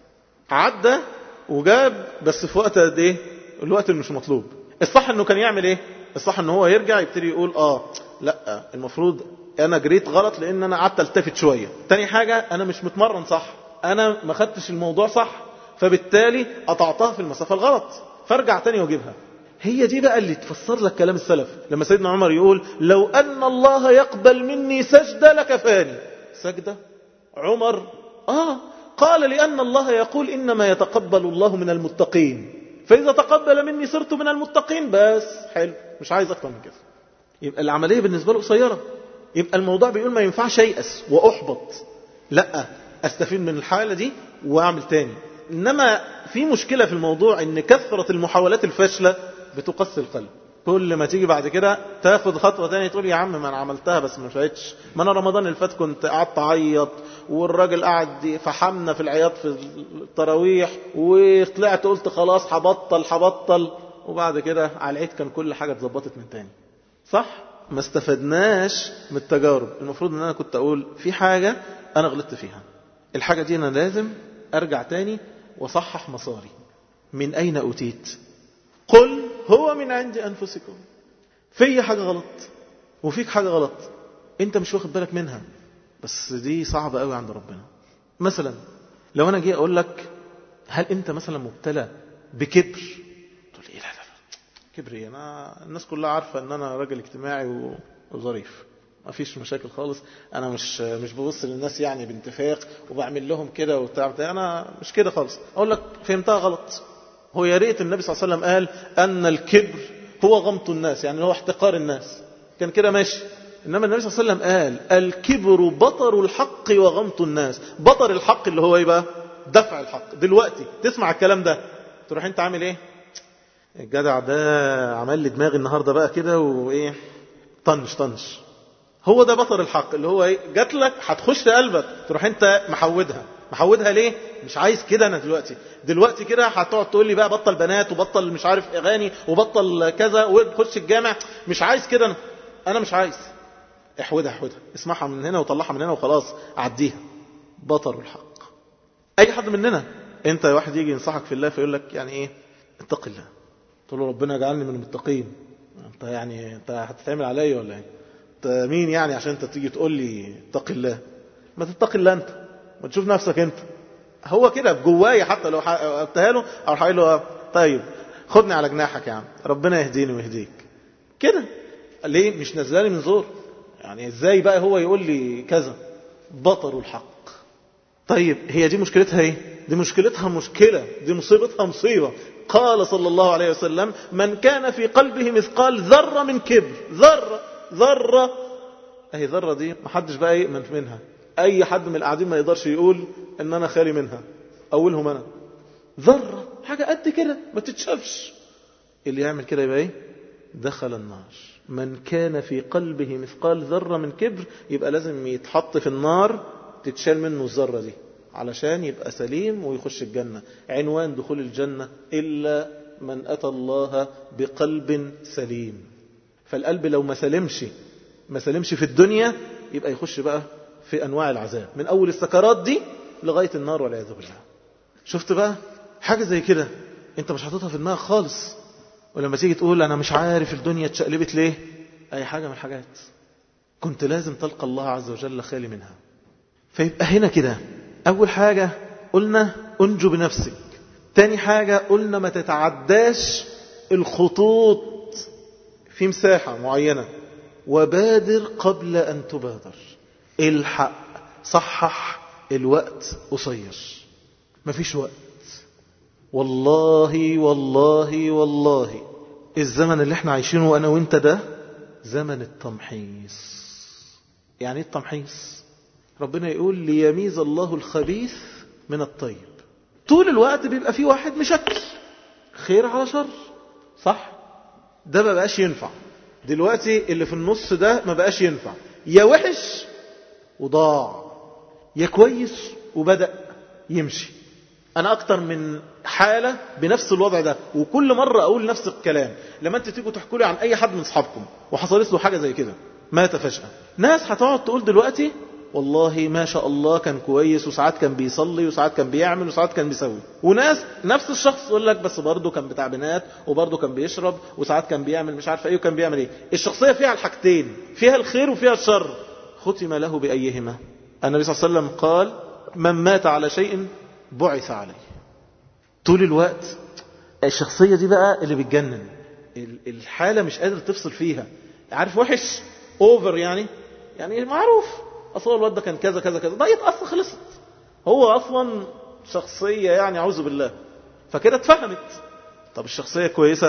عدى وجاب بس في وقت قد ايه؟ الوقت اللي مش مطلوب. الصح انه كان يعمل ايه؟ الصح انه هو يرجع يبتدي يقول اه لا المفروض انا جريت غلط لان انا قعدت التفت شوية. تاني حاجة انا مش متمرن صح، انا ما خدتش الموضوع صح، فبالتالي قطعتها في المسافة الغلط، فارجع تاني واجيبها. هي دي بقى اللي تفسر لك كلام السلف لما سيدنا عمر يقول لو ان الله يقبل مني سجدة لكفاني. سجدة عمر اه قال لأن الله يقول إنما يتقبل الله من المتقين، فإذا تقبل مني صرت من المتقين. بس حلو، مش عايز أكتر من كده. يبقى العملية بالنسبة له قصيرة. يبقى الموضوع بيقول ما ينفعش ييأس وأحبط، لا، أستفيد من الحالة دي وأعمل تاني. إنما في مشكلة في الموضوع إن كثرة المحاولات الفاشلة بتقسي القلب. كل ما تيجي بعد كده تاخد خطوة تانية تقول يا عم ما أنا عملتها بس ما فاتش، ما أنا رمضان اللي فات كنت قعدت أعيط والراجل قعد فحمنا في العياط في التراويح وطلعت قلت خلاص هبطل هبطل، وبعد كده على العيد كان كل حاجة اتظبطت من تاني. صح؟ ما استفدناش من التجارب. المفروض ان انا كنت اقول في حاجة انا غلطت فيها، الحاجة دي انا لازم ارجع تاني وصحح مساري. من اين اوتيت؟ قل هو من عند انفسكم. في حاجة غلط وفيك حاجة غلط انت مش واخد بالك منها، بس دي صعبة قوي عند ربنا. مثلا لو انا جي اقول لك هل انت مثلا مبتلى بكبر؟ تقول لي لا لا كبري، انا الناس كلها عارفه ان انا راجل اجتماعي وظريف، ما فيش مشاكل خالص، انا مش مش ببص للناس يعني بانتفاق وبعمل لهم كده وبتاع، انا مش كده خالص. اقول لك فهمتها غلط. هو يا ريت النبي صلى الله عليه وسلم قال ان الكبر هو غمط الناس، يعني هو احتقار الناس، كان كده ماشي. انما النبي صلى الله عليه وسلم قال الكبر بطر الحق وغمط الناس. بطر الحق اللي هو ايه بقى؟ دفع الحق. دلوقتي تسمع الكلام ده تروح انت عامل ايه؟ الجدع ده عمل لي دماغي النهارده بقى كده وايه، طنش طنش. هو ده بطر الحق اللي هو ايه؟ جات لك هتخش في قلبك، تروح انت محودها. محودها ليه؟ مش عايز كده. انا دلوقتي دلوقتي كده هتقعد تقول لي بقى بطل بنات وبطل مش عارف اغاني وبطل كذا وتخش الجامع، مش عايز كده. انا انا مش عايز. احودها احودها، اسمعها من هنا وطلعها من هنا وخلاص، عديها. بطر الحق. اي حد مننا، انت واحد يجي ينصحك في الله فيقول لك يعني ايه؟ اتق الله. تقول له ربنا يجعلني من المتقين. انت يعني انت هتتعمل عليا ولا ايه؟ انت مين يعني عشان انت تيجي تقول لي اتق الله؟ ما تتقي الله انت، ما تشوف نفسك انت. هو كده بجوايا، حتى لو قلتها له او هقول له طيب خدني على جناحك يا عم، ربنا يهديني ويهديك كده. ليه مش نزلاني من زور؟ يعني ازاي بقى هو يقول لي كذا؟ بطر الحق. طيب هي دي مشكلتها ايه؟ دي مشكلتها مشكلة، دي مصيبتها مصيبة. قال صلى الله عليه وسلم من كان في قلبه مثقال ذرة من كبر. ذرة ذرة اهي ذرة دي محدش بقى يؤمن منها. اي حد من القاعدين ما يقدرش يقول ان انا خالي منها، اولهم انا. ذرة حاجة قد كده ما تتشافش، اللي يعمل كده يبقى ايه؟ دخل النار. من كان في قلبه مثقال ذرة من كبر يبقى لازم يتحط في النار، تتشال منه الذرة دي علشان يبقى سليم ويخش الجنة. عنوان دخول الجنة إلا من أتى الله بقلب سليم. فالقلب لو ما سلمش ما سلمش في الدنيا يبقى يخش بقى في أنواع العذاب من أول السكرات دي لغاية النار والعياذ بالله. شفت بقى حاجة زي كده انت مش حاططها في دماغك خالص، ولما تيجي تقول أنا مش عارف الدنيا اتشقلبت ليه، أي حاجة من الحاجات كنت لازم تلقى الله عز وجل خالي منها. فيبقى هنا كده أول حاجة قلنا أنجو بنفسك. تاني حاجة قلنا ما تتعداش الخطوط في مساحة معينة، وبادر قبل أن تبادر. الحق صحح، الوقت قصير، مفيش وقت. والله والله والله الزمن اللي احنا عايشينه وأنا وانت ده زمن التمحيص. يعني ايه التمحيص؟ ربنا يقول ليميز الله الخبيث من الطيب. طول الوقت بيبقى فيه واحد مشكل خير على شر، صح؟ ده ما بقاش ينفع دلوقتي. اللي في النص ده ما بقاش ينفع، يا وحش وضاع يا كويس وبدأ يمشي. أنا أكتر من حالة بنفس الوضع ده، وكل مرة أقول نفس الكلام. لما أنت تيجوا تحكوا لي عن أي حد من أصحابكم وحصلت له حاجة زي كده، مات فجأة، ناس هتقعد تقول دلوقتي والله ما شاء الله كان كويس وساعات كان بيصلي وساعات كان بيعمل وساعات كان بيسوي، وناس نفس الشخص يقول لك بس برضه كان بتاع بنات وبرضه كان بيشرب وساعات كان بيعمل مش عارف ايه وكان بيعمل ايه. الشخصية فيها الحاجتين، فيها الخير وفيها الشر. ختم له بأيهما؟ النبي صلى الله عليه وسلم قال من مات على شيء بعث عليه. طول الوقت الشخصية دي بقى اللي بتجنن، الحالة مش قادر تفصل فيها. عارف وحش اوفر يعني يعني معروف اصلا الواد ده كان كذا كذا كذا، ده اصلا خلصت، هو اصلا شخصية يعني اعوذ بالله، فكده اتفهمت. طب الشخصية كويسة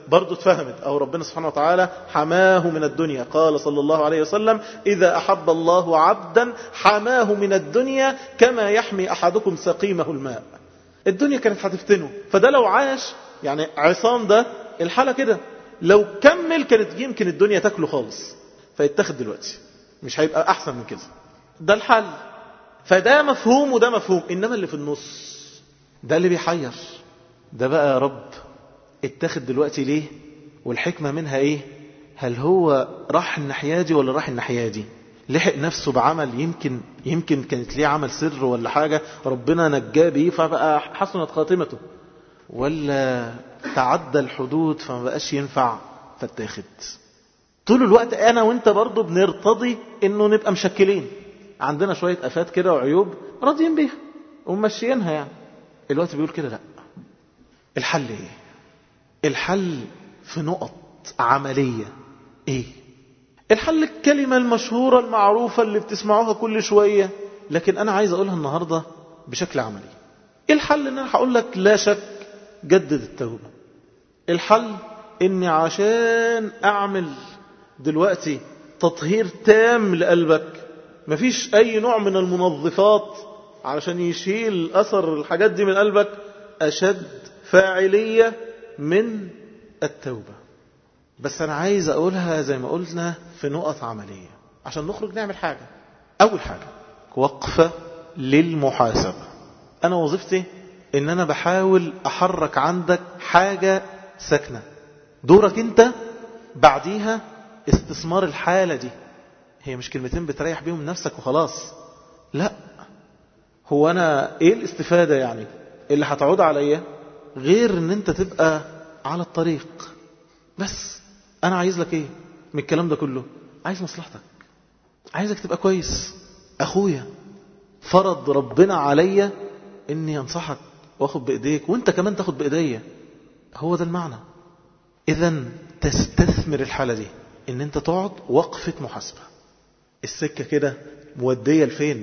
برضو اتفهمت، أو ربنا سبحانه وتعالى حماه من الدنيا. قال صلى الله عليه وسلم إذا أحب الله عبدا حماه من الدنيا كما يحمي أحدكم سقيمه الماء. الدنيا كانت هتفتنه، فده لو عاش يعني عصام ده الحالة كده، لو كمل كانت يمكن الدنيا تاكله خالص، فيتاخد دلوقتي مش هيبقى أحسن من كده. ده الحل. فده مفهوم وده مفهوم، إنما اللي في النص ده اللي بيحير. ده بقى يا رب اتاخد دلوقتي ليه؟ والحكمة منها ايه؟ هل هو راح الناحية دي ولا راح الناحية دي؟ لحق نفسه بعمل يمكن يمكن كانت ليه عمل سر ولا حاجة ربنا نجاه بيه فبقى حسنت خاتمته، ولا تعدى الحدود فما بقاش ينفع فاتاخد. طول الوقت انا وانت برضو بنرتضي انه نبقى مشكلين، عندنا شوية افات كده وعيوب راضيين بيها وممشيينها يعني. الوقت بيقول كده لا. الحل ايه؟ الحل في نقط عملية. ايه الحل؟ الكلمة المشهورة المعروفة اللي بتسمعوها كل شوية، لكن انا عايز اقولها النهاردة بشكل عملي. الحل ان انا هقول لك لا شك جدد التوبة. الحل اني عشان اعمل دلوقتي تطهير تام لقلبك، مفيش اي نوع من المنظفات علشان يشيل اثر الحاجات دي من قلبك اشد فاعلية من التوبة. بس أنا عايز أقولها زي ما قلنا في نقط عملية عشان نخرج نعمل حاجة. أول حاجة وقفة للمحاسبة. أنا وظيفتي إن أنا بحاول أحرك عندك حاجة ساكنة، دورك أنت بعديها استثمار الحالة دي. هي مش كلمتين بتريح بيهم نفسك وخلاص، لا. هو أنا إيه الاستفادة يعني اللي هتعود عليا غير ان انت تبقى على الطريق؟ بس انا عايز لك ايه من الكلام ده كله؟ عايز مصلحتك، عايزك تبقى كويس. اخويا فرض ربنا عليا اني انصحك واخد بايديك وانت كمان تاخد بايديا، هو ده المعنى. اذا تستثمر الحالة دي ان انت تقعد وقفة محاسبة. السكة كده مودية لفين؟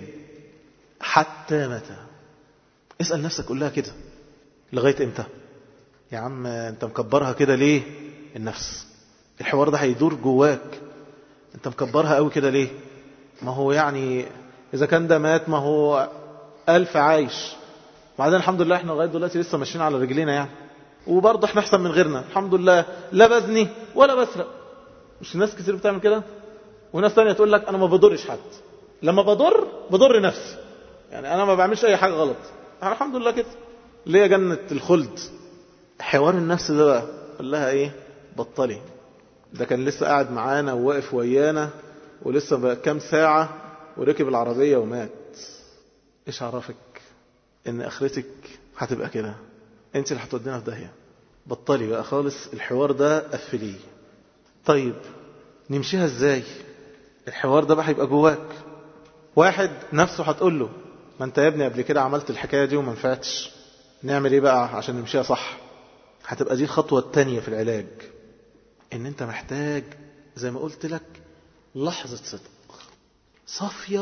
حتى متى؟ اسأل نفسك، قول لها كده لغاية امتى؟ يا عم انت مكبرها كده ليه؟ النفس الحوار ده هيدور جواك. انت مكبرها قوي كده ليه؟ ما هو يعني اذا كان ده مات ما هو الف عايش. بعدين الحمد لله احنا لغاية دلوقتي لسه ماشيين على رجلينا يعني، وبرضه احنا احسن من غيرنا الحمد لله. لا بزني ولا بسرق. مش ناس كتير بتعمل كده؟ وناس تانية تقول لك انا ما بضرش حد، لما بضر بضر نفسي، يعني انا ما بعملش اي حاجة غلط الحمد لله كده ليه جنة الخلد. حوار النفس ده بقى قال لها ايه؟ بطلي. ده كان لسه قاعد معانا وواقف ويانا ولسه بقى كام ساعة وركب العربية ومات. ايش عرفك ان اخرتك هتبقى كده؟ انت اللي هتودينا في داهية. بطلي بقى خالص الحوار ده، قفليه. طيب نمشيها ازاي؟ الحوار ده بقى هيبقى جواك. واحد نفسه هتقول له ما انت يا ابني قبل كده عملت الحكاية دي وما نفعتش، نعمل ايه بقى عشان نمشيها صح؟ هتبقى دي الخطوة التانية في العلاج، ان انت محتاج زي ما قلت لك لحظة صدق صافية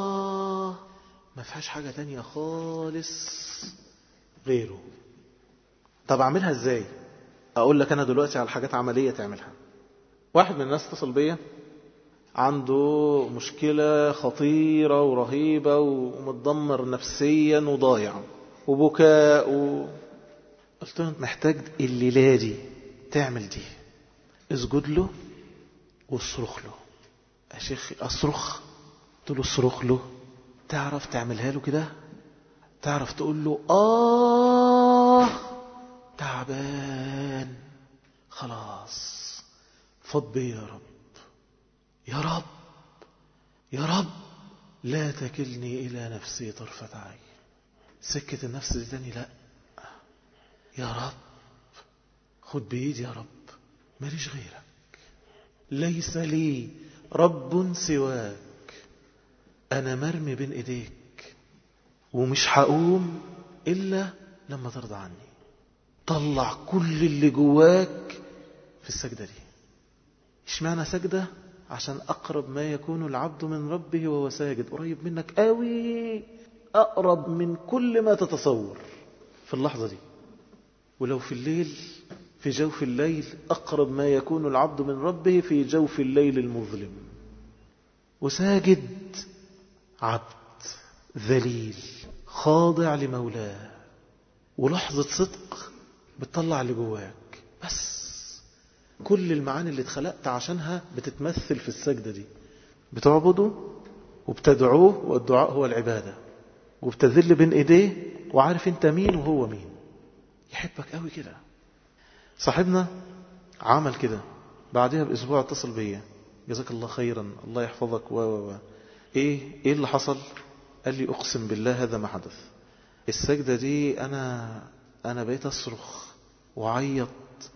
ما فيهاش حاجة تانية خالص غيره. طب اعملها ازاي؟ اقول لك انا دلوقتي على حاجات عملية تعملها. واحد من الناس اتصل بيا عنده مشكلة خطيرة ورهيبة ومتدمر نفسيا وضايع وبكاء و... قلت له محتاج الليلة دي تعمل دي، اسجد له واصرخ له. يا شيخ اصرخ؟ قلت له اصرخ له. تعرف تعملها له كده؟ تعرف تقول له آه تعبان خلاص فض بي يا رب، يا رب يا رب لا تكلني إلى نفسي طرفة عين. سكة النفس دي تاني لا، يا رب خد بإيدي يا رب، ماليش غيرك، ليس لي رب سواك، أنا مرمي بين إيديك ومش هقوم إلا لما ترضى عني. طلع كل اللي جواك في السجدة دي. اشمعنى سجدة؟ عشان أقرب ما يكون العبد من ربه وهو ساجد، قريب منك قوي، أقرب من كل ما تتصور في اللحظة دي. ولو في الليل في جوف الليل أقرب ما يكون العبد من ربه في جوف الليل المظلم. وساجد عبد ذليل خاضع لمولاه، ولحظة صدق بتطلع اللي جواك. بس كل المعاني اللي اتخلقت عشانها بتتمثل في السجدة دي. بتعبده وبتدعوه، والدعاء هو العبادة، وبتذل بين ايديه وعارف انت مين وهو مين. يحبك قوي كده. صاحبنا عمل كده، بعدها باسبوع اتصل بيا، جزاك الله خيرا، الله يحفظك و و و ايه ايه اللي حصل؟ قال لي اقسم بالله هذا ما حدث. السجدة دي انا انا بقيت اصرخ وعيط،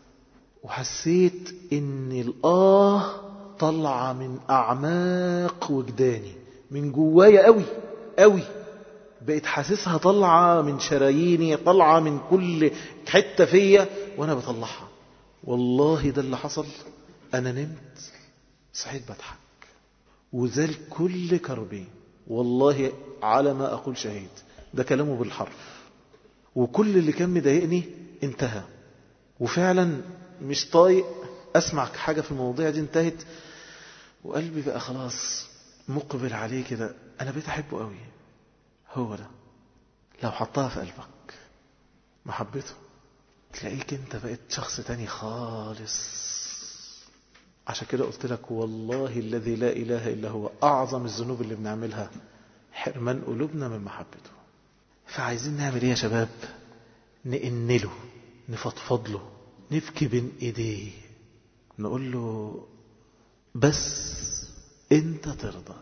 وحسيت ان الآه طلع من اعماق وجداني، من جوايا قوي قوي. بقيت حاسسها طلعة من شراييني، طلعة من كل حتة فيا وانا بطلعها. والله ده اللي حصل. انا نمت صحيت بضحك وزال كل كربي. والله على ما اقول شهيد، ده كلامه بالحرف. وكل اللي كان مضايقني انتهى، وفعلا مش طايق اسمع حاجة في المواضيع دي، انتهت. وقلبي بقى خلاص مقبل عليه كده. انا بقيت احبه قوي. هو ده لو حطها في قلبك محبته، تلاقيك انت بقيت شخص تاني خالص. عشان كده قلت لك والله الذي لا اله الا هو، اعظم الذنوب اللي بنعملها حرمان قلوبنا من محبته. فعايزين نعمل ايه يا شباب؟ نئنله، نفضفض له، نبكي بين ايديه، نقول له بس انت ترضى.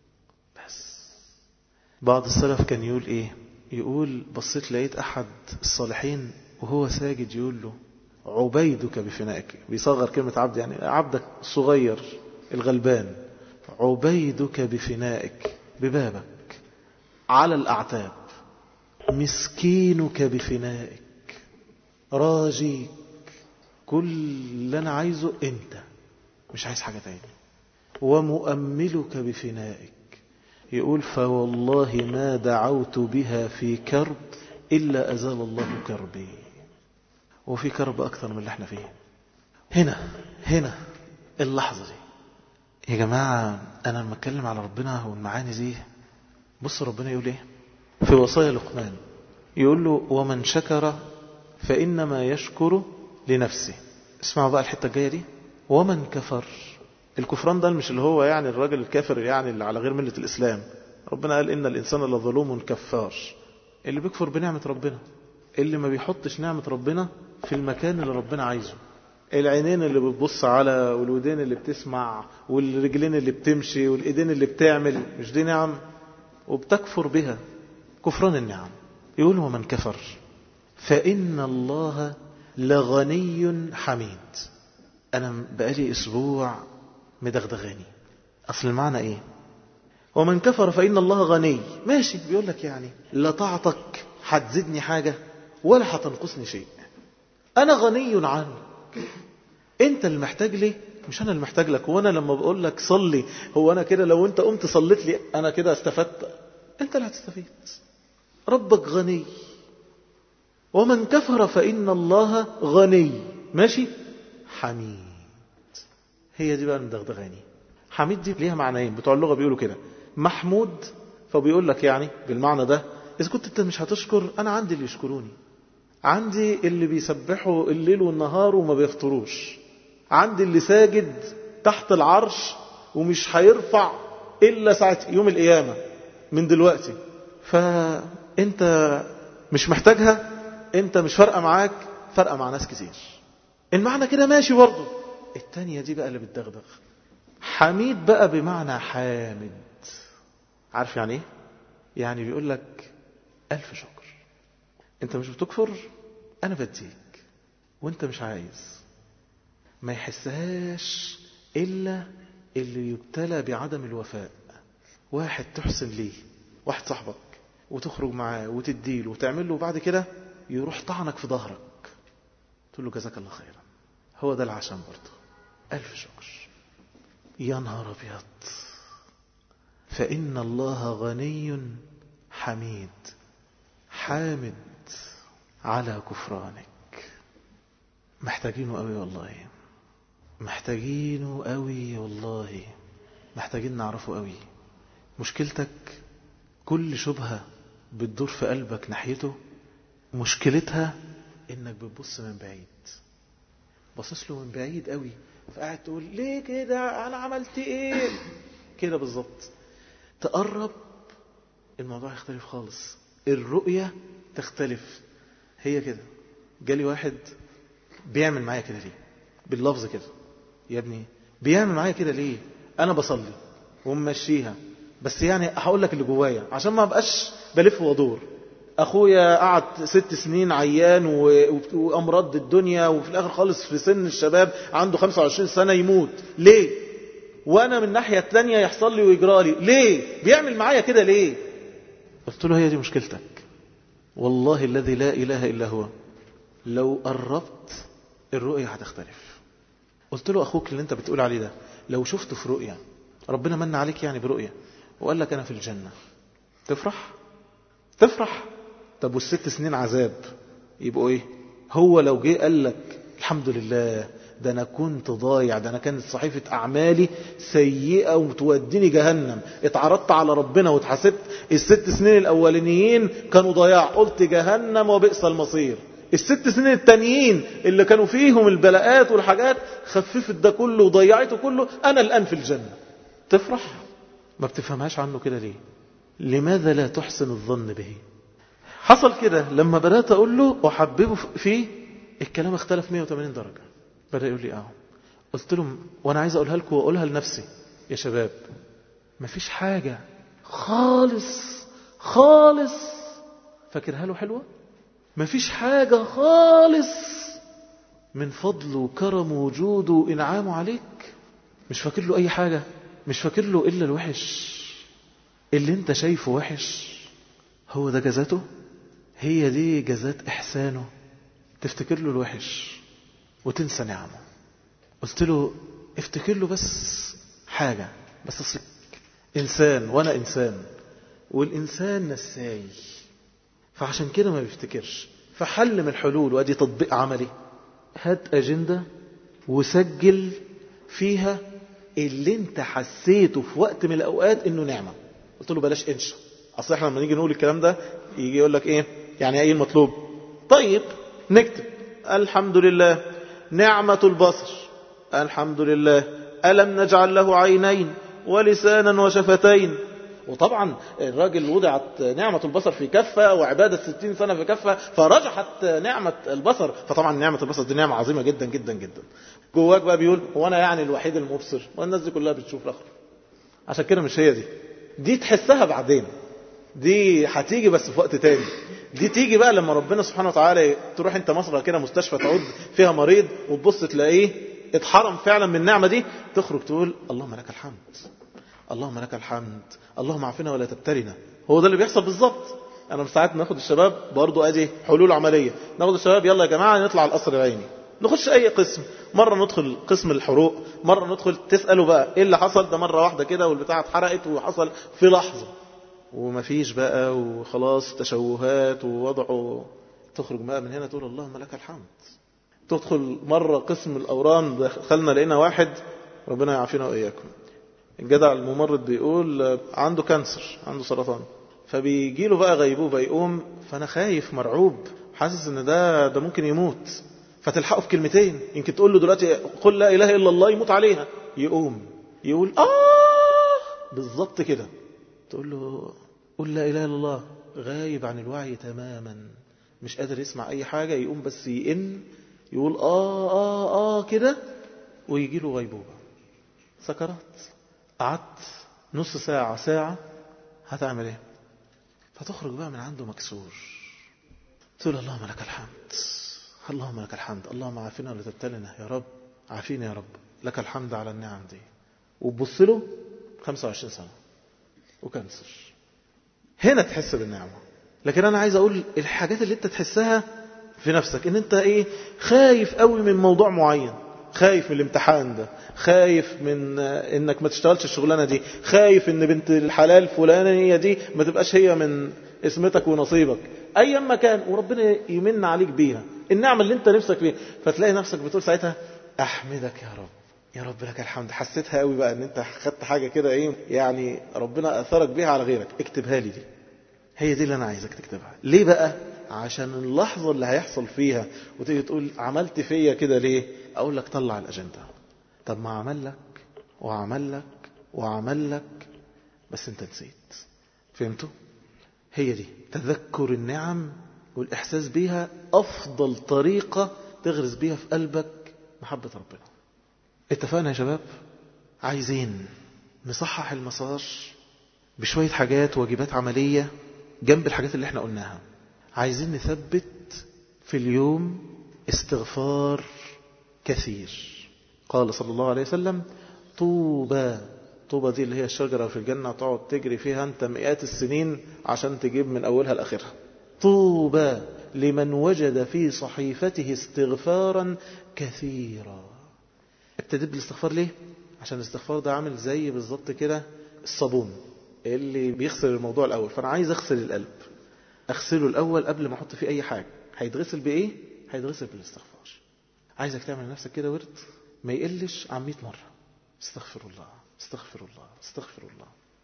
بس بعض السلف كان يقول ايه؟ يقول بصيت لقيت احد الصالحين وهو ساجد يقول له عبيدك بفنائك. بيصغر كلمة عبد، يعني عبدك الصغير الغلبان. عبيدك بفنائك، ببابك على الأعتاب. مسكينك بفنائك، راجيك. كل اللي أنا عايزه أنت، مش عايز حاجة تاني. ومؤملك بفنائك. يقول فوالله ما دعوت بها في كرب إلا أزال الله كربي. وفي كرب أكثر من اللي احنا فيه. هنا هنا اللحظة دي يا جماعة. أنا لما أتكلم على ربنا والمعاني دي، بص ربنا يقول إيه في وصايا لقمان؟ يقول له ومن شكر فإنما يشكر لنفسه. اسمعوا بقى الحتة الجاية دي. ومن كفر، الكفران ده مش اللي هو يعني الراجل الكافر يعني اللي على غير ملة الإسلام. ربنا قال إن الإنسان لظلوم كفار. اللي بيكفر بنعمة ربنا، اللي ما بيحطش نعمة ربنا في المكان اللي ربنا عايزه. العينين اللي بتبص على، والودين اللي بتسمع، والرجلين اللي بتمشي، والإيدين اللي بتعمل، مش دي نعم؟ وبتكفر بها، كفران النعم. يقول ومن كفر فإن الله لغني حميد. أنا بقالي أسبوع مدغدغاني. أصل المعنى إيه؟ ومن كفر فإن الله غني، ماشي، بيقول لك يعني لا طاعتك هتزيدني حاجة ولا هتنقصني شيء. أنا غني عنك، أنت اللي محتاج لي مش أنا اللي محتاج لك. وأنا لما بقول لك صلي، هو أنا كده لو أنت قمت صليت لي أنا كده استفدت؟ أنت اللي هتستفيد. ربك غني. ومن كفر فإن الله غني، ماشي، حميد. هي دي بقى المدغدغاني. حميد دي ليها معنيين بتوع اللغة بيقولوا كده. محمود فبيقول لك يعني بالمعنى ده إذا كنت أنت مش هتشكر، أنا عندي اللي يشكروني. عندي اللي بيسبحوا الليل والنهار وما بيفطروش. عندي اللي ساجد تحت العرش ومش هيرفع إلا ساعة يوم القيامة من دلوقتي. فأنت مش محتاجها، أنت مش فارقة معاك، فارقة مع ناس كتير. المعنى كده ماشي برضه. التانية دي بقى اللي بتدغدغ. حميد بقى بمعنى حامد. عارف يعني ايه؟ يعني بيقول لك ألف شكر. انت مش بتكفر، انا بديك وانت مش عايز. ما يحسهاش إلا اللي يبتلى بعدم الوفاء. واحد تحسن ليه، واحد صاحبك، وتخرج معاه وتديله وتعمل له، وبعد كده يروح طعنك في ظهرك تقول له جزاك الله خيرا. هو ده العشم برضه. ألف شكر. يا نهار أبيض. فإن الله غني حميد حامد على كفرانك. محتاجينه قوي والله، محتاجينه قوي والله، محتاجين نعرفه قوي. مشكلتك كل شبهة بتدور في قلبك ناحيته مشكلتها انك بتبص من بعيد، باصص له من بعيد قوي، فقاعد تقول ليه كده، انا عملت ايه كده بالظبط. تقرب الموضوع يختلف خالص، الرؤية تختلف. هي كده، جالي واحد بيعمل معايا كده ليه باللفظ كده، يا ابني بيعمل معايا كده ليه، انا بصلي وممشيها، بس يعني هقول لك اللي جوايا عشان ما بقاش بلف وادور. اخويا قعد ست سنين عيان وامراض الدنيا، وفي الاخر خالص في سن الشباب عنده خمسة وعشرين سنة يموت ليه، وانا من الناحية التانية يحصل لي ويجرالي ليه، بيعمل معايا كده ليه؟ قلت له هي دي مشكلتك والله الذي لا اله الا هو، لو قربت الرؤية هتختلف. قلت له اخوك اللي انت بتقول عليه ده لو شفته في رؤية، ربنا من عليك يعني برؤية وقال لك انا في الجنة، تفرح؟ تفرح؟ طب والست سنين عذاب يبقوا ايه؟ هو لو جه قال لك الحمد لله ده انا كنت ضايع، ده انا كانت صحيفة اعمالي سيئة وتوديني جهنم، اتعرضت على ربنا واتحاسبت، الست سنين الاولانيين كانوا ضياع، قلت جهنم وبئس المصير، الست سنين التانيين اللي كانوا فيهم البلاءات والحاجات خففت ده كله وضيعته كله، انا الان في الجنة، تفرح؟ ما بتفهمهاش عنه كده ليه؟ لماذا لا تحسن الظن به؟ حصل كده لما بدأت أقول له وحببه فيه، الكلام اختلف مية وثمانين درجة. بدأ يقول لي اه. قلت له وانا عايز اقولها لكم واقولها لنفسي يا شباب، مفيش حاجة خالص خالص فاكرها له حلوة، مفيش حاجة خالص من فضله وكرمه وجوده وإنعامه عليك مش فاكر له أي حاجة، مش فاكر له إلا الوحش. اللي انت شايفه وحش هو ده جزاته، هي دي جزات إحسانه، تفتكر له الوحش وتنسى نعمه. قلت له افتكر له بس حاجة، بس أصلك إنسان وأنا إنسان، والإنسان نساي، فعشان كده ما بيفتكرش. فحل من الحلول، وادي تطبيق عملي، هات أجندة وسجل فيها اللي انت حسيته في وقت من الأوقات إنه نعمة. قلت له بلاش إنشا، أصل احنا لما نيجي نقول الكلام ده يجي يقول لك إيه يعني أي المطلوب. طيب نكتب الحمد لله نعمة البصر، الحمد لله ألم نجعل له عينين ولسانا وشفتين. وطبعا الراجل وضعت نعمة البصر في كفة وعبادة ستين سنة في كفة، فرجحت نعمة البصر، فطبعا نعمة البصر دي نعمة عظيمة جدا جدا جدا. جواك بقى بيقول هو أنا يعني الوحيد المبصر والناس دي كلها بتشوف الآخر؟ عشان كده مش هي دي، دي تحسها بعدين، دي هتيجي بس في وقت تاني. دي تيجي بقى لما ربنا سبحانه وتعالى تروح انت مصر كده مستشفى تعود فيها مريض وتبص تلاقيه اتحرم فعلا من النعمة دي، تخرج تقول اللهم لك الحمد، اللهم لك الحمد، اللهم عافنا ولا تبتلنا. هو ده اللي بيحصل بالظبط. انا ساعات ناخد الشباب برضو ادي حلول عملية، ناخد الشباب يلا يا جماعة نطلع القصر العيني، نخش اي قسم، مرة ندخل قسم الحروق، مرة ندخل تسأله بقى ايه اللي حصل ده، مرة واحدة كده والبتاعة اتحرقت وحصل في لحظة ومفيش بقى وخلاص تشوهات ووضعه، تخرج بقى من هنا تقول اللهم لك الحمد. تدخل مرة قسم الأورام، دخلنا لقينا واحد ربنا يعافينا وإياكم، الجدع الممرض بيقول عنده كانسر، عنده سرطان، فبيجي له بقى غيبوبة يقوم، فأنا خايف مرعوب حاسس ان ده ده ممكن يموت، فتلحقه في كلمتين، يمكن تقول له دلوقتي قل لا إله إلا الله يموت عليها، يقوم يقول آه بالضبط كده، تقول له قل لا إله إلا الله، غايب عن الوعي تماما، مش قادر يسمع أي حاجة، يقوم بس يئن يقول آه آه آه كده ويجي له غيبوبة سكرات. قعدت نص ساعة ساعة هتعمل ايه؟ فتخرج بقى من عنده مكسور، تقول اللهم لك الحمد، اللهم لك الحمد، اللهم عافنا ولا تبتلنا يا رب، عافينا يا رب، لك الحمد على النعم دي. وتبص له خمسة وعشرين سنة وكانسر، هنا تحس بالنعمة. لكن أنا عايز أقول الحاجات اللي أنت تحسها في نفسك، إن أنت إيه خايف قوي من موضوع معين، خايف من الامتحان ده، خايف من إنك ما تشتغلش الشغلانة دي، خايف إن بنت الحلال الفلانية دي ما تبقاش هي من اسمتك ونصيبك، أي مكان وربنا يمن عليك بيها، النعمة اللي انت نفسك فيها، فتلاقي نفسك بتقول ساعتها احمدك يا رب، يا رب لك الحمد. حسيتها قوي بقى ان انت خدت حاجة كده ايه يعني ربنا اثرك بيها على غيرك. اكتبها لي دي، هي دي اللي انا عايزك تكتبها. ليه بقى؟ عشان اللحظة اللي هيحصل فيها وتيجي تقول عملت فيا كده ليه، اقول لك طلع الاجندة. طب ما عمل لك وعمل لك وعمل لك بس انت نسيت. فهمتوا؟ هي دي تذكر النعم والاحساس بيها افضل طريقة تغرس بيها في قلبك محبة ربنا. اتفقنا يا شباب؟ عايزين نصحح المسار بشوية حاجات واجبات عملية جنب الحاجات اللي احنا قلناها. عايزين نثبت في اليوم استغفار كثير. قال صلى الله عليه وسلم طوبى، طوبى دي اللي هي الشجرة في الجنة تقعد تجري فيها انت مئات السنين عشان تجيب من اولها لاخرها. طوبى لمن وجد في صحيفته استغفارا كثيرا. ابتديت بالاستغفار ليه؟ عشان الاستغفار ده عامل زي بالظبط كده الصابون اللي بيغسل الموضوع الاول. فانا عايز اغسل القلب، اغسله الاول قبل ما احط فيه اي حاجة. هيتغسل بايه؟ هيتغسل بالاستغفار. عايزك تعمل لنفسك كده ورد ما يقلش عن مئة مرة. استغفر الله استغفر الله استغفر الله.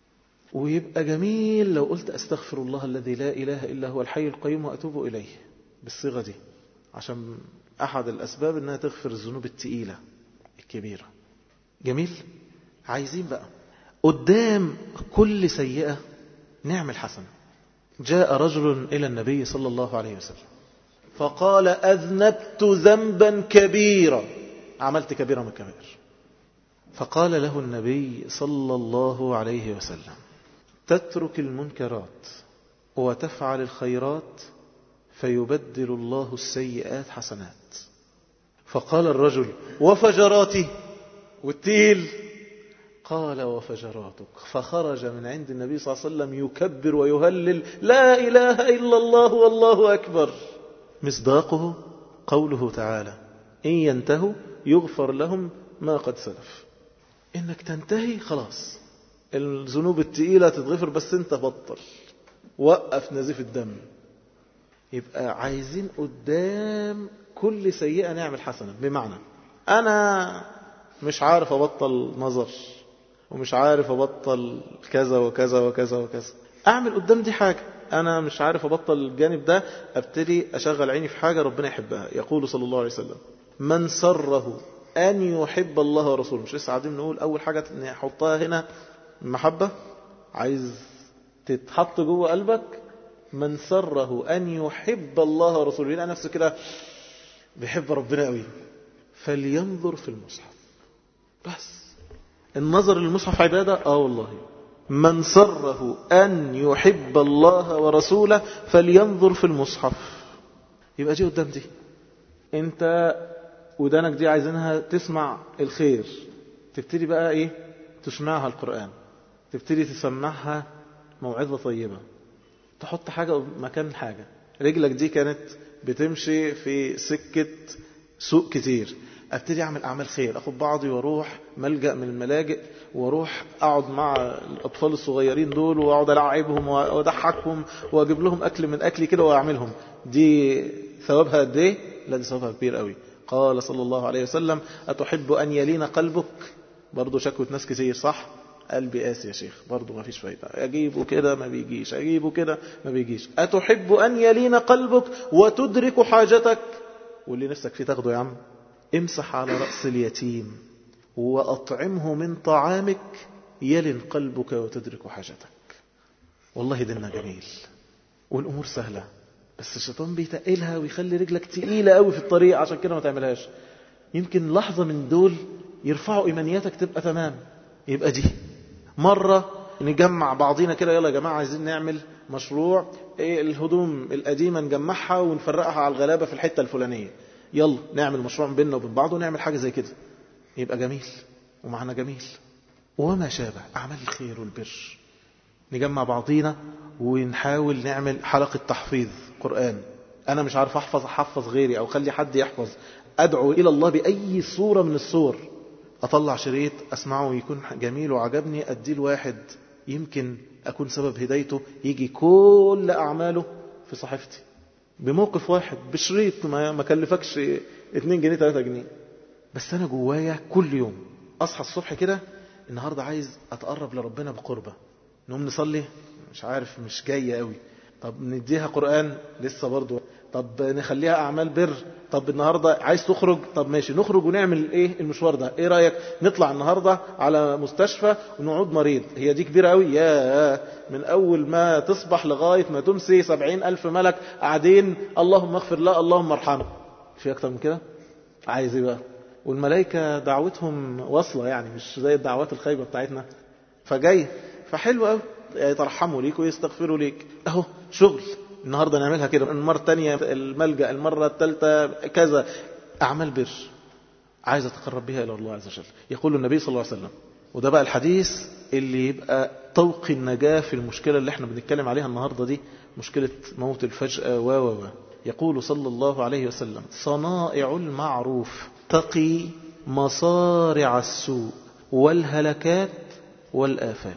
ويبقى جميل لو قلت استغفر الله الذي لا اله الا هو الحي القيوم واتوب اليه بالصيغة دي، عشان احد الاسباب انها تغفر الذنوب التقيلة الكبيرة. جميل. عايزين بقى قدام كل سيئة نعمل حسنة. جاء رجل إلى النبي صلى الله عليه وسلم فقال أذنبت ذنبا كبيرا، عملت كبيرة من الكبائر. فقال له النبي صلى الله عليه وسلم تترك المنكرات وتفعل الخيرات فيبدل الله السيئات حسنات. فقال الرجل وفجراتي والتيل؟ قال وفجراتك. فخرج من عند النبي صلى الله عليه وسلم يكبر ويهلل لا إله إلا الله والله أكبر. مصداقه قوله تعالى إن ينتهوا يغفر لهم ما قد سلف. إنك تنتهي خلاص، الذنوب التقيلة تتغفر، بس انت بطل، وقف نزيف الدم. يبقى عايزين قدام كل سيئة نعمل حسنة. بمعنى أنا مش عارف أبطل نظر، ومش عارف أبطل كذا وكذا وكذا وكذا، أعمل قدام دي حاجة. أنا مش عارف أبطل الجانب ده، أبتدي أشغل عيني في حاجة ربنا يحبها. يقول صلى الله عليه وسلم من سره أن يحب الله ورسوله. مش لسه قاعدين نقول أول حاجة نحطها هنا المحبة، عايز تتحط جوه قلبك من سره أن يحب الله ورسوله، يلاقي نفسه كده بيحب ربنا قوي، فلينظر في المصحف. بس النظر للمصحف عبادة. آه والله من سره أن يحب الله ورسوله فلينظر في المصحف. يبقى دي قدام دي، انت ودانك دي عايزينها تسمع الخير، تبتدي بقى ايه تسمعها القرآن، تبتدي تسمعها موعظة طيبة، تحط حاجة مكان حاجة. رجلك دي كانت بتمشي في سكة سوء كتير، ابتدي اعمل اعمال خير، اخد بعضي واروح ملجأ من الملاجئ، واروح اقعد مع الاطفال الصغيرين دول واقعد العبهم واضحكهم واجيب لهم اكل من اكلي كده واعملهم. دي ثوابها قد ايه؟ لا دي ثوابها كبير قوي. قال صلى الله عليه وسلم أتحب أن يلين قلبك؟ برضو شكوت ناس كتير صح، قلبي قاسي يا شيخ، برضو ما فيش فايدة، أجيبه كده ما بيجيش، أجيبه كده ما بيجيش. أتحب أن يلين قلبك وتدرك حاجتك؟ واللي نفسك فيه تاخده يا عم. امسح على رأس اليتيم وأطعمه من طعامك يلن قلبك وتدرك حاجتك. والله ديننا جميل والأمور سهلة، بس الشيطان بيتقلها ويخلي رجلك تقيلة قوي في الطريق، عشان كده ما تعملهاش. يمكن لحظة من دول يرفعوا إيمانياتك تبقى تمام. يبقى دي مرة نجمع بعضينا كده، يلا يا جماعة عايزين نعمل مشروع إيه، الهدوم القديمة نجمعها ونفرقها على الغلابة في الحتة الفلانية، يلا نعمل مشروع بيننا وبين بعض ونعمل حاجة زي كده. يبقى جميل ومعنا جميل. وما شابه أعمال الخير والبر، نجمع بعضينا ونحاول نعمل حلقة تحفيظ قرآن. أنا مش عارف أحفظ، أحفظ غيري أو خلي حد يحفظ، أدعو إلى الله بأي صورة من الصور، أطلع شريط أسمعه ويكون جميل وعجبني، أدي الواحد يمكن أكون سبب هدايته، يجي كل أعماله في صحيفتي بموقف واحد بشريط ما ما كلفكش اتنين جنيه تلاتة جنيه، بس أنا جوايا كل يوم أصحى الصبح كده النهاردة عايز أتقرب لربنا بقربة، نقوم نصلي مش عارف مش جاية قوي، طب نديها قرآن لسه برضو، طب نخليها أعمال بر، طب النهاردة عايز تخرج، طب ماشي نخرج ونعمل إيه المشوار ده، إيه رأيك نطلع النهاردة على مستشفى ونعود مريض، هي دي كبيرة قوي، يا من أول ما تصبح لغاية ما تمسي سبعين ألف ملك قاعدين اللهم اغفر له اللهم ارحمه، في أكتر من كده؟ عايز إيه بقى؟ والملائكة دعوتهم وصلة يعني مش زي الدعوات الخايبة بتاعتنا، فجاي فحلو قوي يترحموا ليك ويستغفروا ليك، اهو شغل النهاردة نعملها كده، المرة الثانية الملجأ، المرة الثالثة كذا، أعمال بر عايز أتقرب بها إلى الله عز وجل. يقول النبي صلى الله عليه وسلم، وده بقى الحديث اللي يبقى طوق النجاة في المشكلة اللي احنا بنتكلم عليها النهاردة دي، مشكلة موت الفجأة و و و يقول صلى الله عليه وسلم: صنائع المعروف تقي مصارع السوء والهلكات والآفات.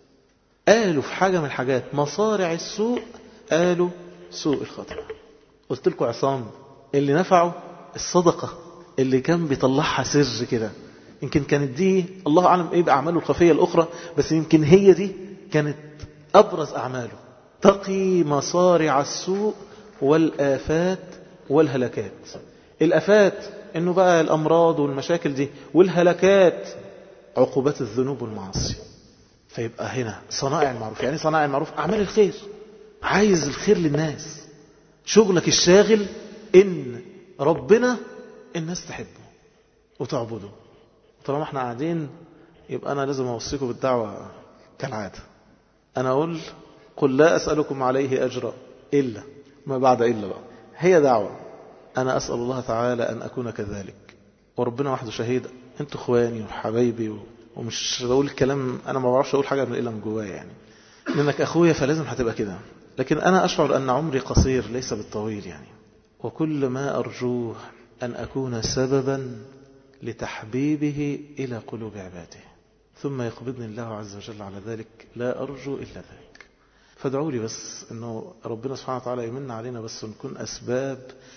قالوا في حاجة من الحاجات مصارع السوء، قالوا سوء الخاتمة. قلت لكم عصام اللي نفعه الصدقة اللي كان بيطلعها سر كده، يمكن كانت دي الله أعلم إيه بأعماله الخفية الأخرى، بس يمكن هي دي كانت أبرز أعماله. تقي مصارع السوء والآفات والهلكات. الآفات إنه بقى الأمراض والمشاكل دي، والهلكات عقوبات الذنوب والمعاصي. فيبقى هنا صنائع المعروف. يعني صنائع المعروف أعمال الخير، عايز الخير للناس، شغلك الشاغل إن ربنا الناس تحبه وتعبده. طالما احنا قاعدين يبقى أنا لازم أوصيكم بالدعوة كالعادة. أنا أقول قل لا أسألكم عليه أجرا إلا ما بعد إلا بقى، هي دعوة. أنا أسأل الله تعالى أن أكون كذلك، وربنا وحده شهيد، أنتوا إخواني وحبايبي و... ومش بقول الكلام أنا ما بعرفش أقول حاجة إلا من جوايا، يعني منك أخويا فلازم هتبقى كده. لكن أنا أشعر أن عمري قصير ليس بالطويل يعني، وكل ما أرجوه أن أكون سببا لتحبيبه إلى قلوب عباده، ثم يقبضني الله عز وجل على ذلك، لا أرجو إلا ذلك. فادعوا لي بس أنه ربنا سبحانه وتعالى يمن علينا بس نكون أسباب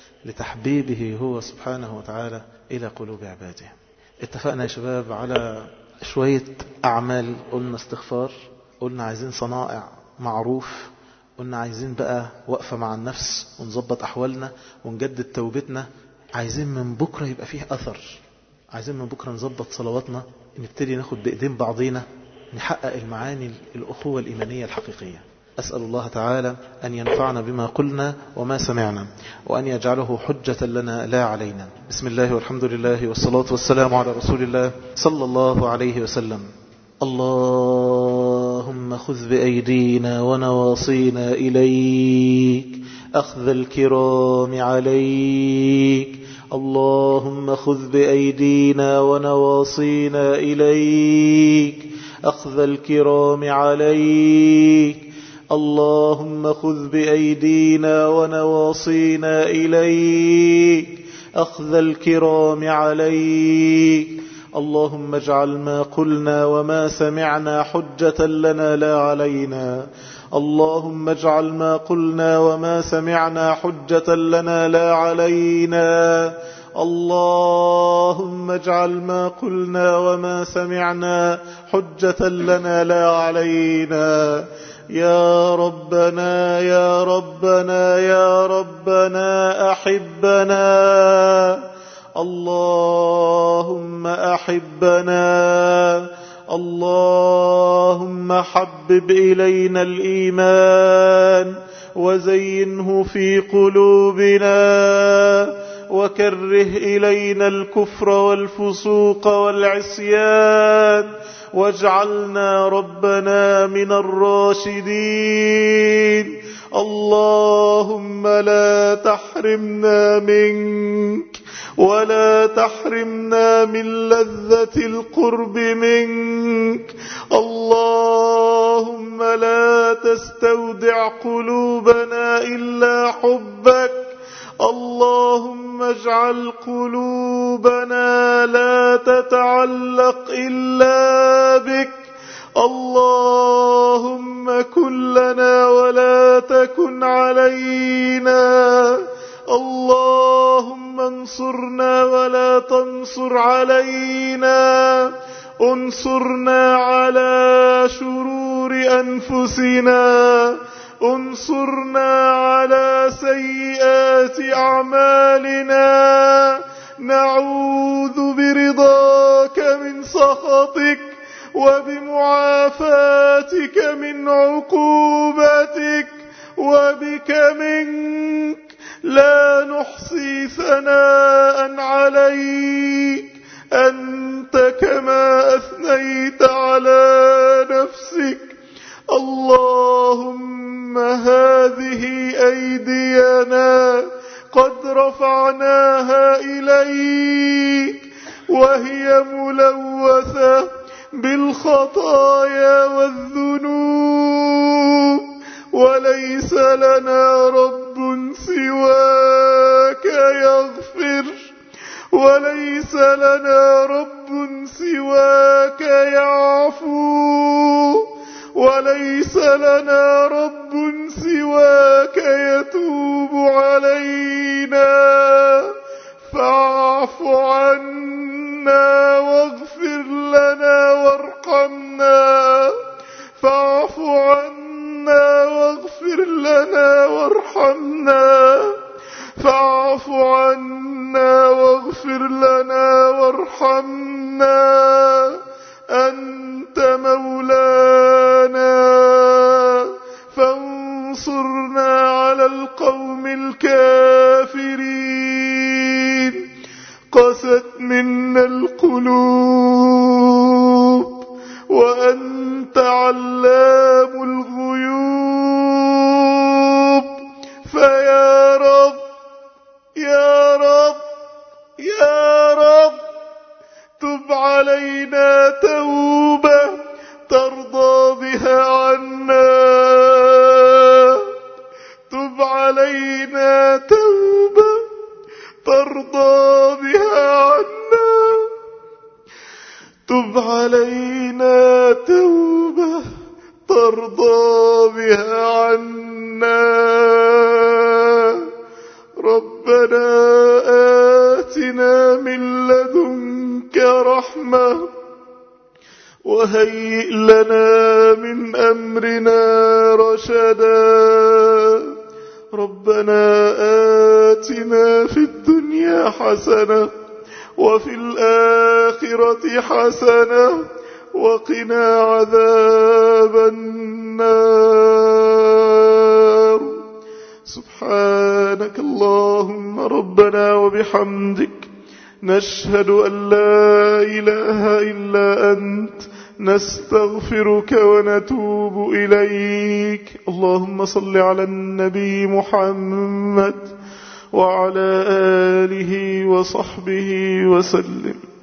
لتحبيبه هو سبحانه وتعالى إلى قلوب عباده. اتفقنا يا شباب على شوية أعمال، قلنا استغفار، قلنا عايزين صنائع معروف، قلنا عايزين بقى وقفة مع النفس ونظبط أحوالنا ونجدد توبتنا، عايزين من بكرة يبقى فيه أثر، عايزين من بكرة نظبط صلواتنا، نبتدي ناخد بإيدين بعضينا، نحقق المعاني الأخوة الإيمانية الحقيقية. أسأل الله تعالى أن ينفعنا بما قلنا وما سمعنا، وأن يجعله حجة لنا لا علينا. بسم الله والحمد لله والصلاة والسلام على رسول الله صلى الله عليه وسلم. اللهم خذ بأيدينا ونواصينا إليك أخذ الكرام عليك، اللهم خذ بأيدينا ونواصينا إليك أخذ الكرام عليك، اللهم خذ بأيدينا ونواصينا إليك أخذ الكرام عليك، اللهم اجعل ما قلنا وما سمعنا حجة لنا لا علينا، اللهم اجعل ما قلنا وما سمعنا حجة لنا لا علينا، اللهم اجعل ما قلنا وما سمعنا حجة لنا لا علينا. يا ربنا يا ربنا يا ربنا أحبنا، اللهم أحبنا، اللهم حبب إلينا الإيمان وزينه في قلوبنا، وكره إلينا الكفر والفسوق والعصيان، واجعلنا ربنا من الراشدين. اللهم لا تحرمنا منك ولا تحرمنا من لذة القرب منك، اللهم لا تستودع قلوبنا إلا حبك، اللهم اجعل قلوبنا لا تتعلق إلا بك، اللهم كن لنا ولا تكن علينا، اللهم انصرنا ولا تنصر علينا، انصرنا على شرور أنفسنا، انصرنا على سيئات أعمالنا، نعوذ برضاك من سخطك وبمعافاتك من عقوبتك، وبك منك لا نحصي ثناء عليك، أنت كما أثنيت على نفسك. اللهم هذه أيدينا قد رفعناها إليك وهي ملوثة بالخطايا والذنوب، وليس لنا رب سواك يغفر، وليس لنا رب سواك يعفو، وليس لنا رب سواك يتوب علينا، فاعف عنا واغفر لنا وارحمنا، فاعف عنا واغفر لنا وارحمنا، فاعف عنا واغفر لنا وارحمنا، أنت مولانا فانصرنا على القوم الكافرين. قست منا القلوب وأنت علام الغيوب، فيا رب يا رب يا رب تب علينا توبة ترضى بها عنا، تب علينا توبة ترضى بها عنا، تب علينا توبة ترضى بها عنا. ربنا آتنا من لدنك رحمة وهيئ لنا من أمرنا رشدا. ربنا آتنا في الدنيا حسنة وفي الآخرة حسنة وقنا عذاب النار. سبحانك اللهم ربنا وبحمدك، نشهد أن لا إله إلا أنت، نستغفرك ونتوب إليك. اللهم صل على النبي محمد وعلى آله وصحبه وسلم.